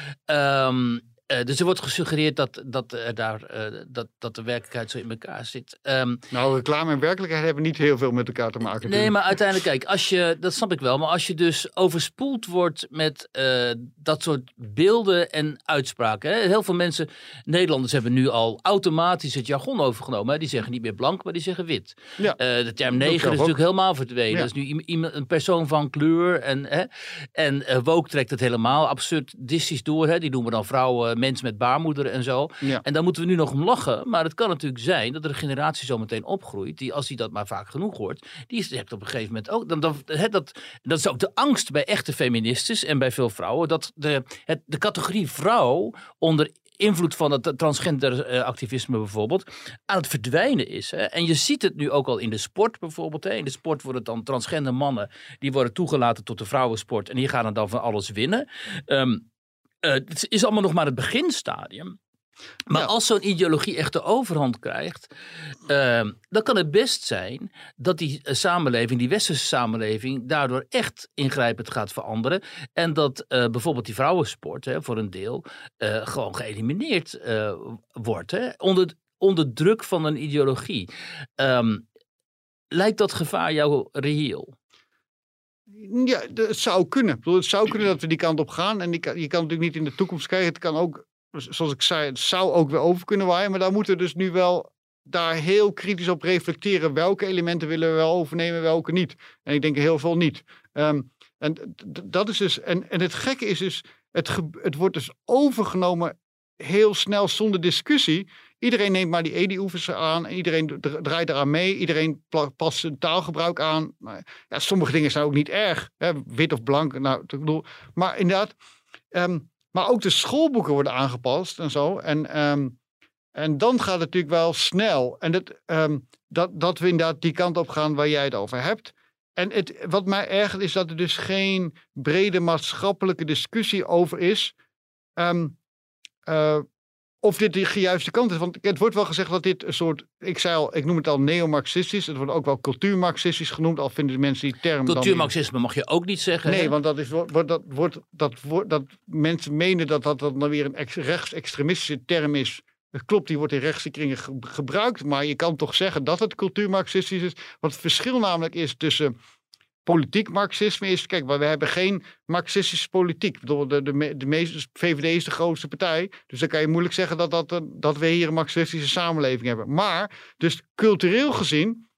Um, Uh, dus er wordt gesuggereerd dat, dat, uh, daar, uh, dat, dat de werkelijkheid zo in elkaar zit. Um, nou, reclame en werkelijkheid hebben niet heel veel met elkaar te maken. Nee, natuurlijk. maar uiteindelijk, kijk, als je, dat snap ik wel. Maar als je dus overspoeld wordt met uh, dat soort beelden en uitspraken. Hè? Heel veel mensen, Nederlanders hebben nu al automatisch het jargon overgenomen. Hè? Die zeggen niet meer blank, maar die zeggen wit. Ja. Uh, de term neger is natuurlijk ook helemaal verdwenen. Ja. Dat is nu iemand, een persoon van kleur. En, hè? en uh, woke trekt het helemaal absurdistisch door. Hè? Die noemen dan vrouwen mensen met baarmoeder en zo. Ja. En daar moeten we nu nog om lachen. Maar het kan natuurlijk zijn dat er een generatie zo meteen opgroeit, die als die dat maar vaak genoeg hoort, die zegt op een gegeven moment ook, dan, dan, he, dat, dat is ook de angst bij echte feministes en bij veel vrouwen, dat de, het, de categorie vrouw onder invloed van het transgender uh, activisme bijvoorbeeld aan het verdwijnen is. Hè? En je ziet het nu ook al in de sport bijvoorbeeld. Hè? In de sport worden dan transgender mannen, die worden toegelaten tot de vrouwensport en die gaan dan van alles winnen. Um, uh, het is allemaal nog maar het beginstadium. Maar ja. als zo'n ideologie echt de overhand krijgt, uh, dan kan het best zijn dat die uh, samenleving, die westerse samenleving, daardoor echt ingrijpend gaat veranderen. En dat uh, bijvoorbeeld die vrouwensport, hè, voor een deel, uh, gewoon geëlimineerd uh, wordt. Hè, onder, onder druk van een ideologie. Um, lijkt dat gevaar jou reëel? Ja, het zou kunnen. Ik bedoel, het zou kunnen dat we die kant op gaan. En die kan, je kan natuurlijk niet in de toekomst krijgen. Het kan ook, zoals ik zei, het zou ook weer over kunnen waaien. Maar daar moeten we dus nu wel daar heel kritisch op reflecteren. Welke elementen willen we wel overnemen, welke niet. En ik denk heel veel niet. Um, en d- dat is dus. En, en het gekke is dus, het, ge, het wordt dus overgenomen heel snel zonder discussie. Iedereen neemt maar die E D I-oefens aan. Iedereen draait eraan mee. Iedereen past zijn taalgebruik aan. Ja, sommige dingen zijn ook niet erg. Hè, wit of blank. Nou, ik bedoel, maar inderdaad. Um, maar ook de schoolboeken worden aangepast en zo. En, um, en dan gaat het natuurlijk wel snel. En dat, um, dat, dat we inderdaad die kant op gaan waar jij het over hebt. En het, wat mij ergert is dat er dus geen brede maatschappelijke discussie over is. Um, uh, Of dit de juiste kant is. Want het wordt wel gezegd dat dit een soort, ik zei al, ik noem het al neo-marxistisch. Het wordt ook wel cultuurmarxistisch genoemd. Al vinden de mensen die term. Cultuurmarxisme mag je ook niet zeggen. Nee, hè? want dat is wordt dat wordt dat wordt dat mensen menen dat dat dan weer een ex, rechtsextremistische term is. Het klopt, die wordt in rechtse kringen ge, gebruikt. Maar je kan toch zeggen dat het cultuurmarxistisch is. Wat het verschil namelijk is tussen politiek marxisme is, kijk, maar we hebben geen marxistische politiek. Ik bedoel, de, de, de meeste, V V D is de grootste partij. Dus dan kan je moeilijk zeggen dat, dat, dat we hier een marxistische samenleving hebben. Maar, dus cultureel gezien,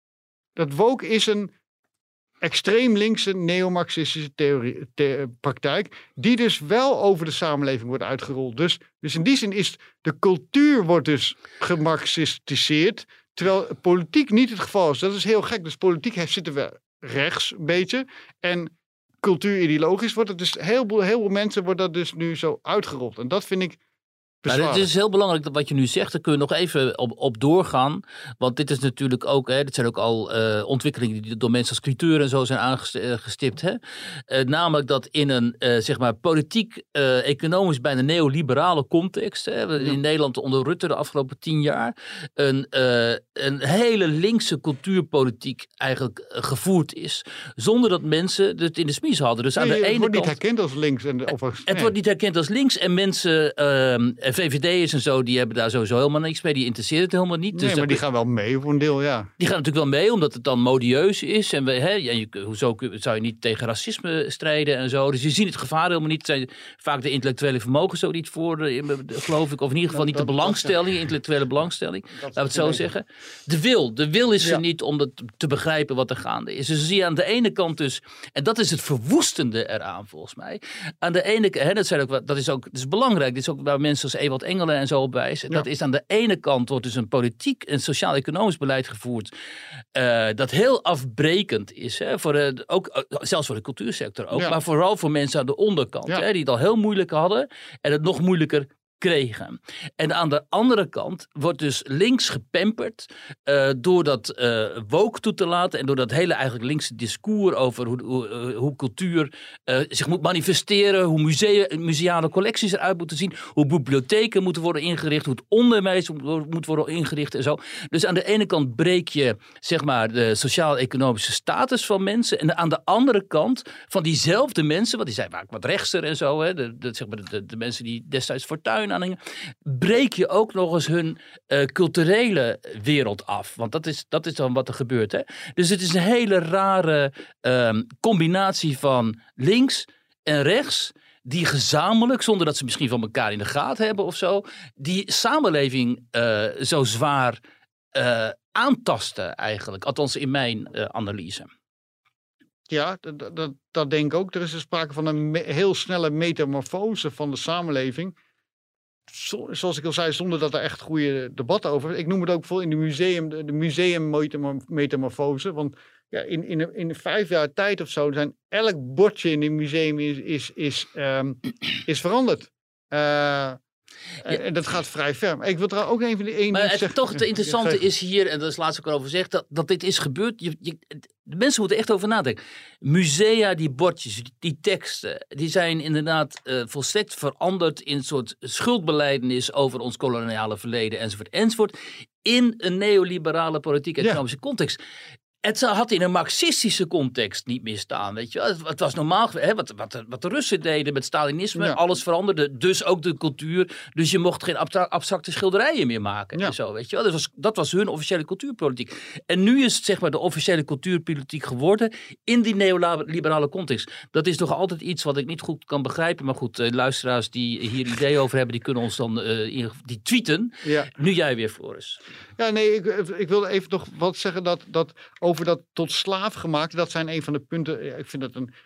dat woke is een extreem linkse neo-marxistische theorie, the, praktijk, die dus wel over de samenleving wordt uitgerold. Dus, dus in die zin is de cultuur wordt dus gemarxistiseerd, terwijl politiek niet het geval is. Dat is heel gek. Dus politiek heeft, zitten we rechts een beetje. En cultuurideologisch wordt het dus heel veel, heel veel mensen wordt dat dus nu zo uitgerold. En dat vind ik bezwaarlijk. Maar het is heel belangrijk dat wat je nu zegt, daar kun je nog even op, op doorgaan. Want dit is natuurlijk ook, hè, dit zijn ook al uh, ontwikkelingen die door mensen als Cliteur en zo zijn aangestipt. Hè? Uh, namelijk dat in een uh, zeg maar politiek, uh, economisch bijna neoliberale context, hè, in ja. Nederland onder Rutte de afgelopen tien jaar, een, uh, een hele linkse cultuurpolitiek eigenlijk uh, gevoerd is. Zonder dat mensen het in de smies hadden. Dus aan nee, de ene het wordt kant, niet herkend als links. En, of als, het nee. wordt niet herkend als links en mensen, uh, V V D'ers en zo, die hebben daar sowieso helemaal niks mee. Die interesseert het helemaal niet. Nee, dus maar die gaan wel mee voor een deel, ja. Die gaan natuurlijk wel mee, omdat het dan modieus is. En we, hè, je, hoezo zou je niet tegen racisme strijden en zo. Dus je ziet het gevaar helemaal niet. Het zijn vaak de intellectuele vermogens ook niet voor, geloof ik. Of in ieder geval niet de belangstelling, intellectuele belangstelling. Laten we het zo zeggen. De wil. De wil is er ja. niet om dat te begrijpen wat er gaande is. Dus dan zie je aan de ene kant dus, en dat is het verwoestende eraan volgens mij. Aan de ene kant, hè, dat, zijn ook, dat is ook dat is belangrijk. Dit is ook waar mensen als Ewald Engelen en zo op wijzen. Ja. Dat is aan de ene kant wordt dus een politiek en sociaal-economisch beleid gevoerd. Uh, dat heel afbrekend is. Hè, voor de, ook, uh, zelfs voor de cultuursector ook. Ja. Maar vooral voor mensen aan de onderkant. Ja. Hè, die het al heel moeilijk hadden. En het nog moeilijker kregen. En aan de andere kant wordt dus links gepamperd uh, door dat uh, woke toe te laten en door dat hele eigenlijk linkse discours over hoe, hoe, uh, hoe cultuur uh, zich moet manifesteren, hoe musea, museale collecties eruit moeten zien, hoe bibliotheken moeten worden ingericht, hoe het onderwijs moet worden ingericht en zo. Dus aan de ene kant breek je zeg maar de sociaal-economische status van mensen en aan de andere kant van diezelfde mensen, want die zijn vaak wat rechtser en zo, hè, de, de, zeg maar de, de, de mensen die destijds Fortuyn aanhingen, breek je ook nog eens hun uh, culturele wereld af. Want dat is, dat is dan wat er gebeurt. Hè? Dus het is een hele rare um, combinatie van links en rechts, die gezamenlijk, zonder dat ze misschien van elkaar in de gaten hebben of zo, die samenleving uh, zo zwaar uh, aantasten eigenlijk. Althans in mijn uh, analyse. Ja, dat, dat, dat denk ik ook. Er is er sprake van een me- heel snelle metamorfose van de samenleving. Zo, zoals ik al zei, zonder dat er echt goede debatten over is. Ik noem het ook veel in de museum, de, de museummetamorfose. Want ja, in, in, in vijf jaar tijd of zo zijn elk bordje in het museum is, is, is, um, is veranderd. Uh, En, en dat gaat vrij ver. Maar ik wil er ook even één Maar ding het, zeggen. toch het interessante is hier, en dat is laatst ook al over gezegd, dat, dat dit is gebeurd. Je, je, de mensen moeten echt over nadenken. Musea, die bordjes, die, die teksten, die zijn inderdaad uh, volstrekt veranderd in een soort schuldbelijdenis over ons koloniale verleden, enzovoort, enzovoort, in een neoliberale politiek-economische ja. context. Het had in een marxistische context niet meer staan. Weet je? Het, het was normaal, hè, wat, wat, wat de Russen deden met Stalinisme. Ja. Alles veranderde, dus ook de cultuur. Dus je mocht geen abstra- abstracte schilderijen meer maken. Ja. En zo, weet je? Dat, was, dat was hun officiële cultuurpolitiek. En nu is het zeg maar de officiële cultuurpolitiek geworden in die neoliberale context. Dat is nog altijd iets wat ik niet goed kan begrijpen. Maar goed, uh, luisteraars die hier ideeën over hebben, die kunnen ons dan uh, in, die tweeten. Ja. Nu jij weer, Floris. Ja, nee, ik, ik wilde even nog wat zeggen dat, dat over dat tot slaaf gemaakt, dat zijn een van de punten. Ik vind dat een,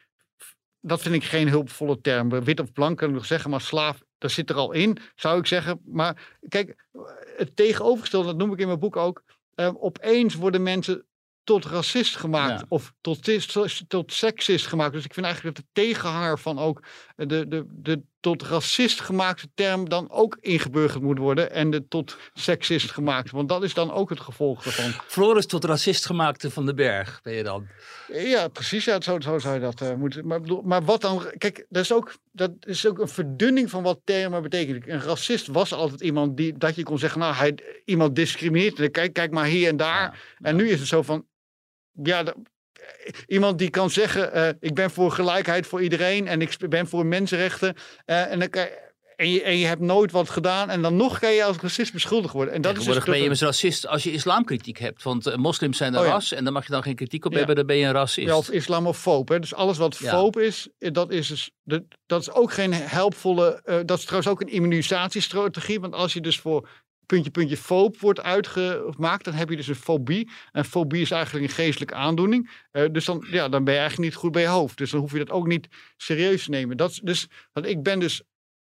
dat vind ik geen hulpvolle term. Wit of blank kan ik nog zeggen, maar slaaf, dat zit er al in, zou ik zeggen. Maar kijk, het tegenovergestelde, dat noem ik in mijn boek ook. Uh, opeens worden mensen tot racist gemaakt ja. of tot, tot seksist gemaakt. Dus ik vind eigenlijk dat de tegenhanger van ook de, de, de tot racist gemaakte term dan ook ingeburgerd moet worden en de tot seksist gemaakt. Want dat is dan ook het gevolg ervan. Floris tot racist gemaakte van den Berg, ben je dan? Ja, precies. Ja, zo, zo zou je dat uh, moeten. Maar, maar wat dan? Kijk, dat is, ook, dat is ook een verdunning van wat termen betekenen. Een racist was altijd iemand die dat je kon zeggen, nou, hij iemand discrimineert. Kijk, kijk maar hier en daar. Ja, ja. En nu is het zo van, ja, de, iemand die kan zeggen, uh, ik ben voor gelijkheid voor iedereen en ik ben voor mensenrechten. Uh, en, dan kan je, en, je, en je hebt nooit wat gedaan en dan nog kan je als racist beschuldigd worden. En dat is dus ben je een racist als je islamkritiek hebt. Want uh, moslims zijn een oh, ja. ras en dan mag je dan geen kritiek op ja. hebben, dan ben je een racist. Ja, of islamofoob. Hè? Dus alles wat ja. foob is, dat is, dus, dat, dat is ook geen helpvolle, uh, dat is trouwens ook een immunisatiestrategie. Want als je dus voor puntje, puntje, foob wordt uitgemaakt, dan heb je dus een fobie. En fobie is eigenlijk een geestelijke aandoening. Uh, dus dan, ja, dan ben je eigenlijk niet goed bij je hoofd. Dus dan hoef je dat ook niet serieus te nemen. Dat, dus, want ik ben dus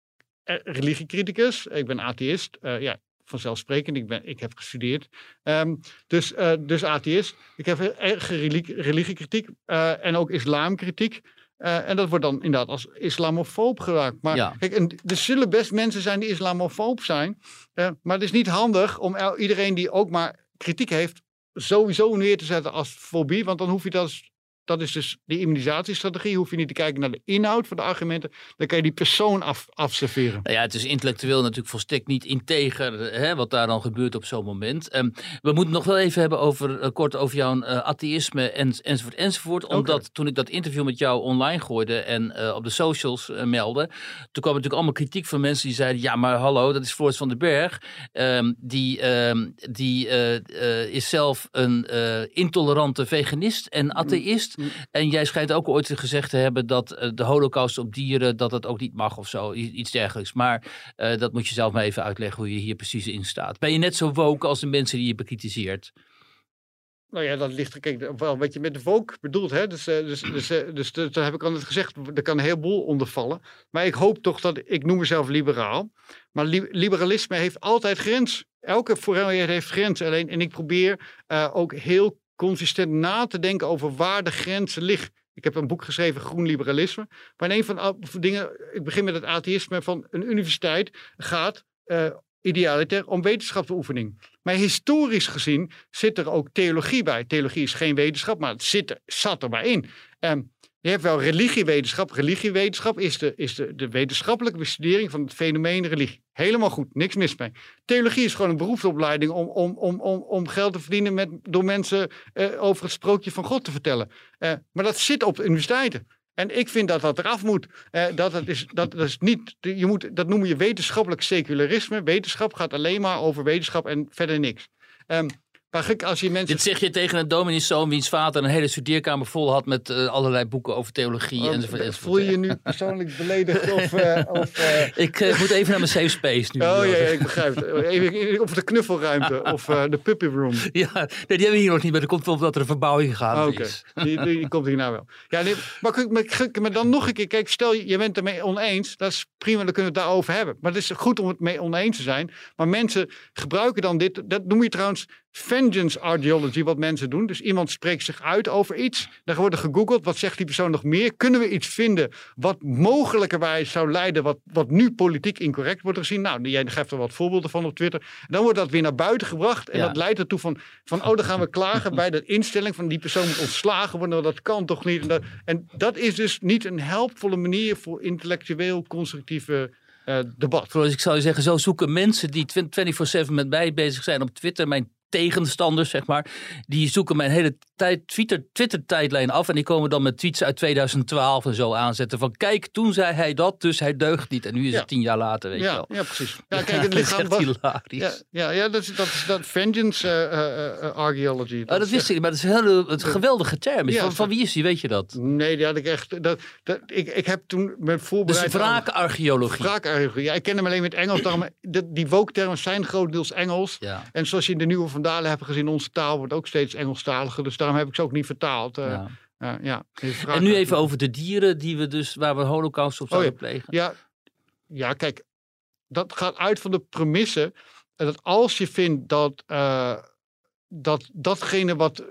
religiecriticus. Ik ben atheïst. Uh, ja, vanzelfsprekend. Ik, ben, ik heb gestudeerd. Um, dus, uh, dus atheïst. Ik heb erg religie, religiekritiek uh, en ook islamkritiek. Uh, en dat wordt dan inderdaad als islamofoob geraakt. Maar ja. kijk, en er zullen best mensen zijn die islamofoob zijn. Uh, maar het is niet handig om el- iedereen die ook maar kritiek heeft sowieso neer te zetten als fobie. Want dan hoef je dat... Dat is dus die immunisatiestrategie. Hoef je niet te kijken naar de inhoud van de argumenten. Dan kan je die persoon af, afserveren. Nou ja, het is intellectueel natuurlijk volstrekt niet integer, hè, wat daar dan gebeurt op zo'n moment. Um, we moeten nog wel even hebben over, uh, kort over jouw uh, atheïsme en, enzovoort enzovoort. Omdat okay. toen ik dat interview met jou online gooide en uh, op de socials uh, meldde, toen kwam natuurlijk allemaal kritiek van mensen die zeiden, ja maar hallo, dat is Floris van den Berg. Um, die um, die uh, uh, is zelf een uh, intolerante veganist en atheïst. Mm. En jij schijnt ook ooit gezegd te hebben dat uh, de holocaust op dieren, dat dat ook niet mag of zo, iets dergelijks. Maar uh, dat moet je zelf maar even uitleggen hoe je hier precies in staat. Ben je net zo woke als de mensen die je bekritiseert? Nou ja, dat ligt kijk, wel wat je met de woke bedoelt. Hè? Dus, dus, dus, dus, dus daar heb ik al net gezegd, er kan een heleboel onder vallen. Maar ik hoop toch dat, ik noem mezelf liberaal. Maar li- liberalisme heeft altijd grens. Elke forelheid heeft grens. Alleen, en ik probeer uh, ook heel consistent na te denken over waar de grenzen liggen. Ik heb een boek geschreven, Groen Liberalisme. Maar een van de dingen, ik begin met het atheïsme van een universiteit, gaat uh, idealiter om wetenschapsoefening. Maar historisch gezien zit er ook theologie bij. Theologie is geen wetenschap, maar het zit er, zat er maar in. Um, je hebt wel religiewetenschap. Religiewetenschap is, de, is de, de wetenschappelijke bestudering van het fenomeen religie. Helemaal goed, niks mis mee. Theologie is gewoon een beroepsopleiding om, om, om, om, om geld te verdienen met, door mensen uh, over het sprookje van God te vertellen. Uh, maar dat zit op de universiteiten. En ik vind dat dat eraf moet. Uh, dat, dat, is, dat, dat, is niet, je moet, dat noem je wetenschappelijk secularisme. Wetenschap gaat alleen maar over wetenschap en verder niks. Um, Maar als je mensen... Dit zeg je tegen een domineeszoon wiens vader een hele studeerkamer vol had met uh, allerlei boeken over theologie oh, enzovoort, enzovoort. Voel je je nu persoonlijk beledigd? Of, uh, of, uh... Ik uh, moet even naar mijn safe space nu. Oh ja, ja, ik begrijp het. Even, of de knuffelruimte of uh, de puppy room. Ja, nee, die hebben we hier nog niet, maar dat komt wel omdat er een verbouwing gaande oh, okay. is. Die, die, die komt hier nou wel. Ja, nee, maar, maar, maar dan nog een keer, kijk, stel je bent het ermee oneens, dat is prima, dan kunnen we het daarover hebben. Maar het is goed om het mee oneens te zijn. Maar mensen gebruiken dan dit, dat noem je trouwens vengeance ideology wat mensen doen. Dus iemand spreekt zich uit over iets. Dan wordt er gegoogeld. Wat zegt die persoon nog meer? Kunnen we iets vinden wat mogelijkerwijs zou leiden wat, wat nu politiek incorrect wordt gezien? Nou, jij geeft er wat voorbeelden van op Twitter. Dan wordt dat weer naar buiten gebracht. En ja. dat leidt ertoe van, van, oh, dan gaan we klagen bij de instelling van die persoon moet ontslagen worden. Dat kan toch niet? En dat, en dat is dus niet een helpvolle manier voor intellectueel constructieve uh, debat. Floris, ik zou je zeggen, zo zoeken mensen die vierentwintig zeven met mij bezig zijn op Twitter, mijn tegenstanders, zeg maar, die zoeken mijn hele tijd, Twitter, Twitter-tijdlijn af en die komen dan met tweets uit tweeduizend twaalf en zo aanzetten van kijk, toen zei hij dat, dus hij deugt niet. En nu is ja. het tien jaar later, weet ja, je wel. Ja, precies. Ja, kijk, het lichaam dat is echt was, hilarisch. Ja, ja, ja, dat is dat, is dat vengeance uh, uh, archaeology. Dat, oh, dat wist ik, maar dat is een hele het geweldige term. Ja, van, van wie is die, weet je dat? Nee, die had ik echt, dat, dat, ik, ik heb toen met voorbereid... Dus wraakarcheologie. Wraakarcheologie. Ja, ik ken hem alleen met Engels, daarom, die woke-termen zijn grotendeels Engels. Ja. En zoals je in de Nieuwe Vandalen hebt gezien, onze taal wordt ook steeds Engelstaliger, dus daarom heb ik ze ook niet vertaald. Uh, ja. Uh, ja, en nu even over de dieren die we dus, waar we holocaust op zouden oh, ja. plegen. Ja, ja, kijk, dat gaat uit van de premisse dat als je vindt dat, uh, dat datgene wat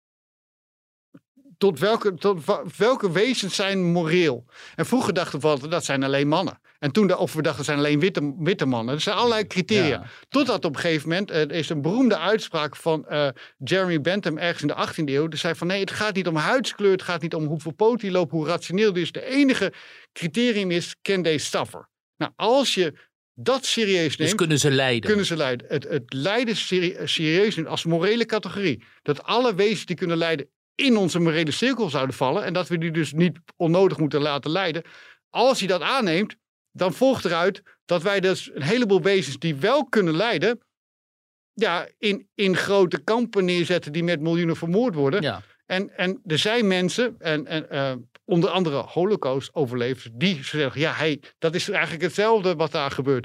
tot welke, tot welke wezens zijn moreel. En vroeger dachten we altijd, dat zijn alleen mannen. En toen of we dachten, dat zijn alleen witte, witte mannen. Er zijn allerlei criteria. Ja. Totdat op een gegeven moment, er is een beroemde uitspraak van uh, Jeremy Bentham ergens in de achttiende eeuw. Die zei van nee, het gaat niet om huidskleur, het gaat niet om hoeveel poot die loopt, hoe rationeel die is. De enige criterium is, can they suffer? Nou, als je dat serieus neemt... Dus kunnen ze lijden? Kunnen ze lijden. Het, het lijden serieus neemt als morele categorie. Dat alle wezens die kunnen lijden in onze morele cirkel zouden vallen. En dat we die dus niet onnodig moeten laten lijden. Als je dat aanneemt, dan volgt eruit dat wij dus een heleboel wezens die wel kunnen lijden, ja, in, in grote kampen neerzetten die met miljoenen vermoord worden. Ja. En, en er zijn mensen, en, en uh, onder andere Holocaust-overlevers, die zeggen, ja, hey, dat is eigenlijk hetzelfde wat daar gebeurt.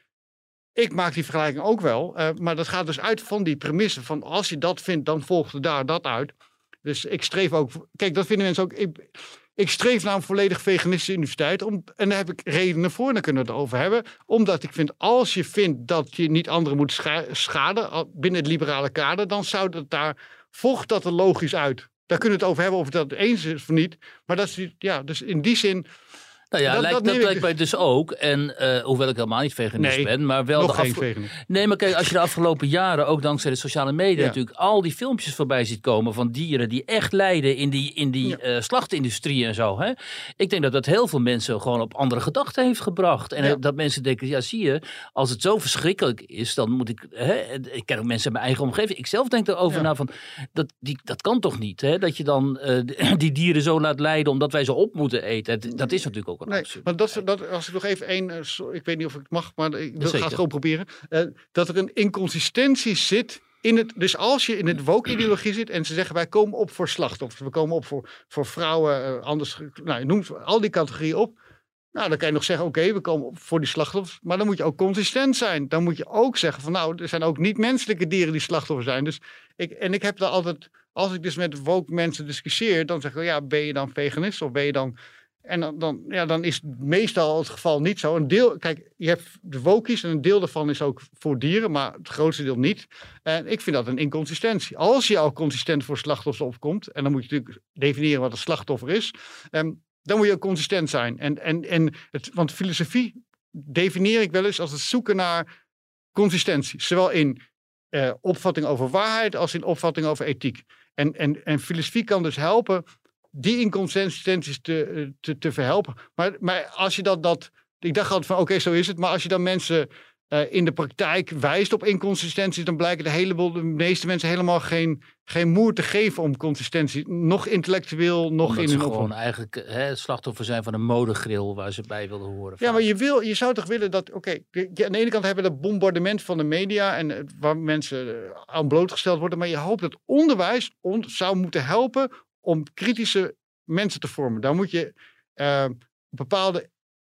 Ik maak die vergelijking ook wel, uh, maar dat gaat dus uit van die premisse van als je dat vindt, dan volgt er daar dat uit. Dus ik streef ook, kijk, dat vinden mensen ook... Ik, Ik streef naar een volledig veganistische universiteit. Om, en daar heb ik redenen voor, daar kunnen we het over hebben. Omdat ik vind, als je vindt dat je niet anderen moet scha- schaden binnen het liberale kader, dan zou dat daar, volgt dat er logisch uit. Daar kunnen we het over hebben of dat het eens is of niet. Maar dat is, ja, dus in die zin... Nou ja, dat, lijkt, dat, dat lijkt mij dus ook. En uh, hoewel ik helemaal niet veganist nee, ben, maar wel nog de geen veganist. Nee, maar kijk, als je de afgelopen jaren ook dankzij de sociale media ja. natuurlijk al die filmpjes voorbij ziet komen van dieren die echt lijden in die, in die ja. uh, slachtindustrie en zo. Hè? Ik denk dat dat heel veel mensen gewoon op andere gedachten heeft gebracht. En ja. dat mensen denken, ja zie je, als het zo verschrikkelijk is, dan moet ik... Hè, ik ken ook mensen in mijn eigen omgeving. Ik zelf denk erover ja. na van, dat, die, dat kan toch niet? Hè? Dat je dan uh, die dieren zo laat lijden omdat wij ze op moeten eten. Dat, dat is natuurlijk ook een nee, absurd. Maar dat, dat, als ik nog even één, uh, ik weet niet of ik het mag, maar ik wil, ga het gewoon proberen. Uh, dat er een inconsistentie zit in het, dus als je in het woke-ideologie zit en ze zeggen wij komen op voor slachtoffers, we komen op voor, voor vrouwen, uh, anders, nou, je noemt al die categorieën op. Nou, dan kan je nog zeggen, oké, okay, we komen op voor die slachtoffers, maar dan moet je ook consistent zijn. Dan moet je ook zeggen van nou, er zijn ook niet-menselijke dieren die slachtoffer zijn. Dus ik, en ik heb daar altijd, als ik dus met woke mensen discussieer, dan zeg ik, ja, ben je dan veganist of ben je dan... En dan, dan, ja, dan is meestal het geval niet zo. Een deel, kijk, je hebt de wokies en een deel daarvan is ook voor dieren, maar het grootste deel niet. En ik vind dat een inconsistentie. Als je al consistent voor slachtoffers opkomt, en dan moet je natuurlijk definiëren wat een slachtoffer is, um, dan moet je ook consistent zijn. En, en, en het, want filosofie definieer ik wel eens als het zoeken naar consistentie. Zowel in uh, opvatting over waarheid als in opvatting over ethiek. En, en, en filosofie kan dus helpen die inconsistenties te, te, te verhelpen. Maar, maar als je dat, dat... Ik dacht altijd van, oké, okay, zo is het. Maar als je dan mensen uh, in de praktijk wijst op inconsistenties, dan blijken de, heleboel, de meeste mensen helemaal geen, geen moer te geven om consistentie. Nog intellectueel, nog Omdat in ze hun gewoon opvatting. eigenlijk hè, slachtoffer zijn van een modegril waar ze bij wilden horen. Ja, maar je, wil, je zou toch willen dat... Oké, okay, aan de ene kant hebben we dat bombardement van de media en uh, waar mensen uh, aan blootgesteld worden. Maar je hoopt dat onderwijs ons zou moeten helpen om kritische mensen te vormen. Daar moet je uh, bepaalde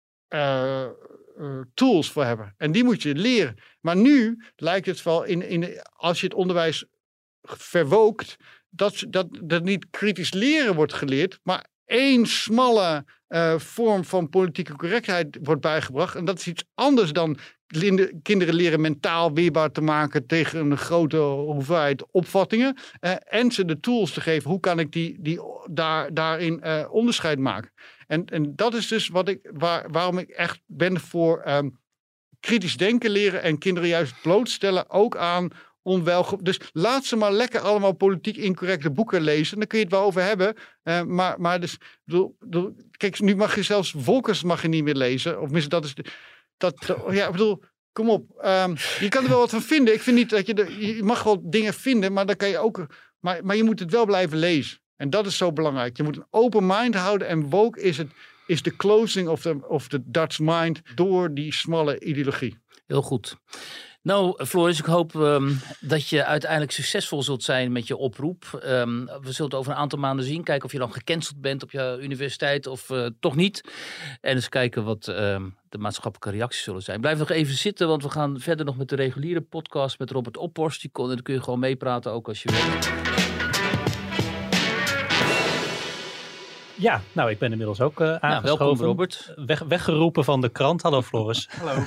uh, uh, tools voor hebben. En die moet je leren. Maar nu lijkt het wel, in, in, als je het onderwijs verwookt, dat, dat, dat niet kritisch leren wordt geleerd, maar één smalle uh, vorm van politieke correctheid wordt bijgebracht. En dat is iets anders dan kinderen leren mentaal weerbaar te maken tegen een grote hoeveelheid opvattingen. Uh, en ze de tools te geven, hoe kan ik die, die daar, daarin uh, onderscheid maken. En, en dat is dus wat ik, waar, waarom ik echt ben voor um, kritisch denken leren en kinderen juist blootstellen ook aan onwel. Dus laat ze maar lekker allemaal politiek incorrecte boeken lezen. Dan kun je het wel over hebben. Uh, maar, maar dus, bedoel, bedoel, kijk, nu mag je zelfs Volkers mag je niet meer lezen. Of misschien dat is de, dat, de, ja, ik bedoel, kom op. Um, je kan er wel wat van vinden. Ik vind niet dat je, de, je mag wel dingen vinden, maar dan kan je ook, maar, maar je moet het wel blijven lezen. En dat is zo belangrijk. Je moet een open mind houden. En woke is het, is de closing of the, of the Dutch mind door die smalle ideologie. Heel goed. Nou, Floris, ik hoop um, dat je uiteindelijk succesvol zult zijn met je oproep. Um, we zullen het over een aantal maanden zien. Kijken of je dan gecanceld bent op je universiteit of uh, toch niet. En eens kijken wat um, de maatschappelijke reacties zullen zijn. Blijf nog even zitten, want we gaan verder nog met de reguliere podcast met Robert Ophorst. Die kon, en dan kun je gewoon meepraten ook als je wil. Ja, nou, ik ben inmiddels ook uh, aangeschoven. Nou, welkom, Robert. Weg, weggeroepen van de krant. Hallo, Floris. Hallo.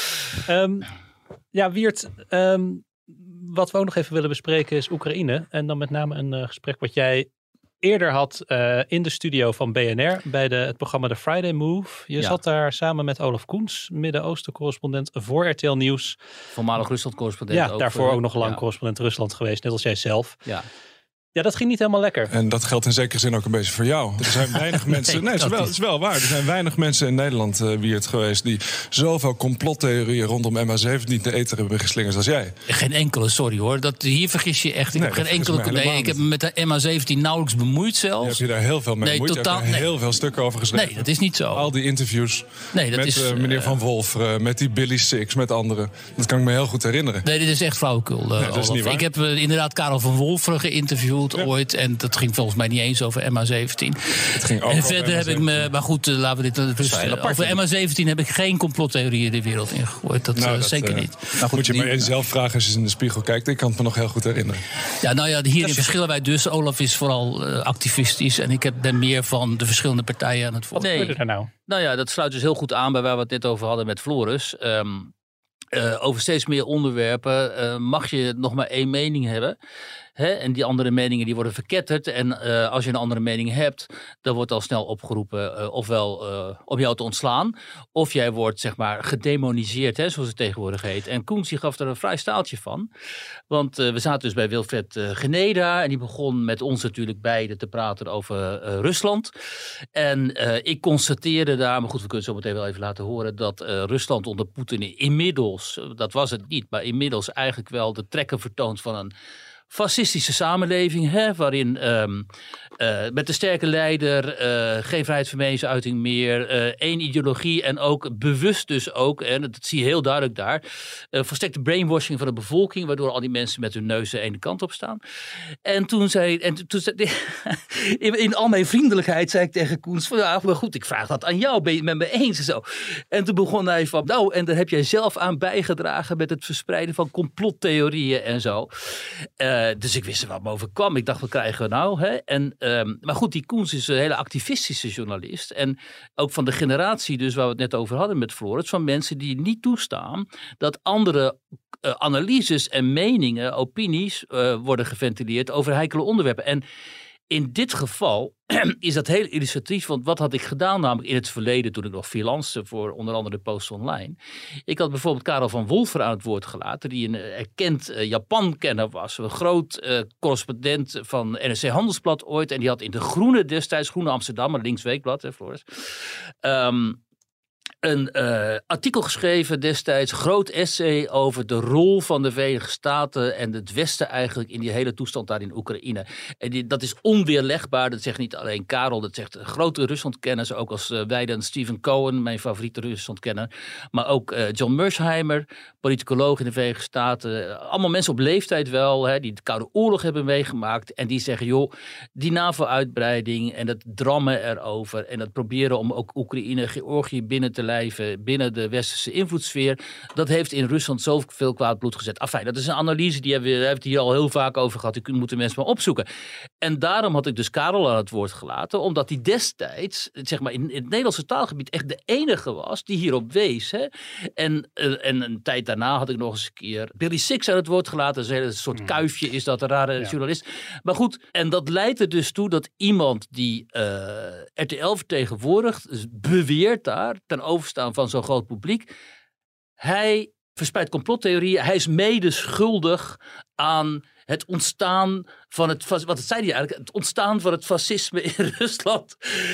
um, ja, Wiert, um, wat we ook nog even willen bespreken is Oekraïne. En dan met name een uh, gesprek wat jij eerder had uh, in de studio van B N R bij de, het programma The Friday Move. Je ja. zat daar samen met Olaf Koens, Midden-Oosten-correspondent voor R T L Nieuws. Voormalig Rusland-correspondent. Ja, ook daarvoor voor, ook nog lang ja. correspondent Rusland geweest, net als jij zelf. Ja. Ja, dat ging niet helemaal lekker. En dat geldt in zekere zin ook een beetje voor jou. Er zijn weinig mensen... Nee, het is, wel, het is wel waar. Er zijn weinig mensen in Nederland, uh, wie het geweest... die zoveel complottheorieën rondom M H zeventien te eten hebben geslingerd als jij. Geen enkele, sorry hoor. Dat, hier vergis je echt. Ik nee, heb geen enkele... Nee, ik heb me met de M H zeventien nauwelijks bemoeid zelfs. Je hebt je daar heel veel mee nee, bemoeid. Totaal, je hebt er nee. heel veel stukken over geschreven. Nee, dat is niet zo. Al die interviews nee, dat met is, uh, meneer uh, Van Wolf, uh, met die Billy Six, met anderen. Dat kan ik me heel goed herinneren. Nee, dit is echt flauwekul. Uh, nee, dat is niet waar. Ik heb uh, inderdaad Karel van Wolf geïnterviewd ja. ooit. En dat ging volgens mij niet eens over M H zeventien. Het ging ook en over verder M H zeventien. heb ik me... Maar goed, uh, laten we dit... Dus, uh, over M H zeventien heb ik geen complottheorieën de wereld ingegooid. Dat, nou, uh, dat zeker uh, niet. Nou, goed, moet je maar jezelf vragen als je in de spiegel kijkt. Ik kan het me nog heel goed herinneren. Ja, nou ja, hierin verschillen wij dus. Olaf is vooral uh, activistisch. En ik heb, ben meer van de verschillende partijen aan het volgen. Wat gebeurde er nou? Nou ja, dat sluit dus heel goed aan bij waar we het net over hadden met Floris. Um, uh, over steeds meer onderwerpen uh, mag je nog maar één mening hebben. He, en die andere meningen die worden verketterd. En uh, als je een andere mening hebt, dan wordt al snel opgeroepen uh, ofwel uh, om jou te ontslaan. Of jij wordt zeg maar gedemoniseerd, hè, zoals het tegenwoordig heet. En Koens die gaf er een vrij staaltje van. Want uh, we zaten dus bij Wilfred uh, Geneda. En die begon met ons natuurlijk beiden te praten over uh, Rusland. En uh, ik constateerde daar, maar goed, we kunnen het zo meteen wel even laten horen, dat uh, Rusland onder Poetin inmiddels, dat was het niet, maar inmiddels eigenlijk wel de trekken vertoont van een fascistische samenleving, hè, waarin um, uh, met de sterke leider uh, geen vrijheid van meningsuiting meer, uh, één ideologie en ook bewust dus ook, en dat zie je heel duidelijk daar, uh, volstrekte brainwashing van de bevolking, waardoor al die mensen met hun neus de ene kant op staan. En toen zei, en toen zei in, in al mijn vriendelijkheid zei ik tegen Koens van, ja, maar goed, ik vraag dat aan jou, ben je het met me eens en zo. En toen begon hij van, nou, en daar heb jij zelf aan bijgedragen met het verspreiden van complottheorieën en zo. Uh, Uh, dus ik wist er wat me overkwam. Ik dacht, wat krijgen we nou? Hè? En, um, maar goed, die Koens is een hele activistische journalist. En ook van de generatie dus waar we het net over hadden met Floris. Van mensen die niet toestaan dat andere uh, analyses en meningen, opinies uh, worden geventileerd over heikele onderwerpen. En in dit geval is dat heel illustratief, want wat had ik gedaan namelijk in het verleden toen ik nog freelance voor onder andere Post Online. Ik had bijvoorbeeld Karel van Wolfer aan het woord gelaten, die een erkend uh, Japan-kenner was. Een groot uh, correspondent van N R C Handelsblad ooit. En die had in De Groene destijds, Groene Amsterdam, een linksweekblad, hè Floris. Um, Een uh, artikel geschreven destijds, groot essay over de rol van de Verenigde Staten en het Westen eigenlijk in die hele toestand daar in Oekraïne. En die, dat is onweerlegbaar, dat zegt niet alleen Karel, dat zegt grote Ruslandkenners, ook als uh, wij dan Stephen Cohen, mijn favoriete Ruslandkenner, maar ook uh, John Mersheimer, politicoloog in de Verenigde Staten. Allemaal mensen op leeftijd wel, hè, die de Koude Oorlog hebben meegemaakt en die zeggen, joh, die NAVO-uitbreiding en dat drammen erover en dat proberen om ook Oekraïne, Georgië binnen te lijve binnen de westerse invloedssfeer. Dat heeft in Rusland zoveel kwaad bloed gezet. Enfin, dat is een analyse, die hebben we hebben het hier al heel vaak over gehad. Die moeten mensen maar opzoeken. En daarom had ik dus Karel aan het woord gelaten. Omdat hij destijds, zeg maar in, in het Nederlandse taalgebied echt de enige was die hierop wees. Hè? En, en een tijd daarna had ik nog eens een keer Billy Six aan het woord gelaten. Een soort kuifje is dat, een rare ja. journalist. Maar goed, en dat leidt er dus toe dat iemand die uh, R T L vertegenwoordigt, dus beweert daar, ten overstaan van zo'n groot publiek, hij verspreidt complottheorieën, hij is mede schuldig aan het ontstaan van het, wat zei hij eigenlijk, het ontstaan van het fascisme in Rusland.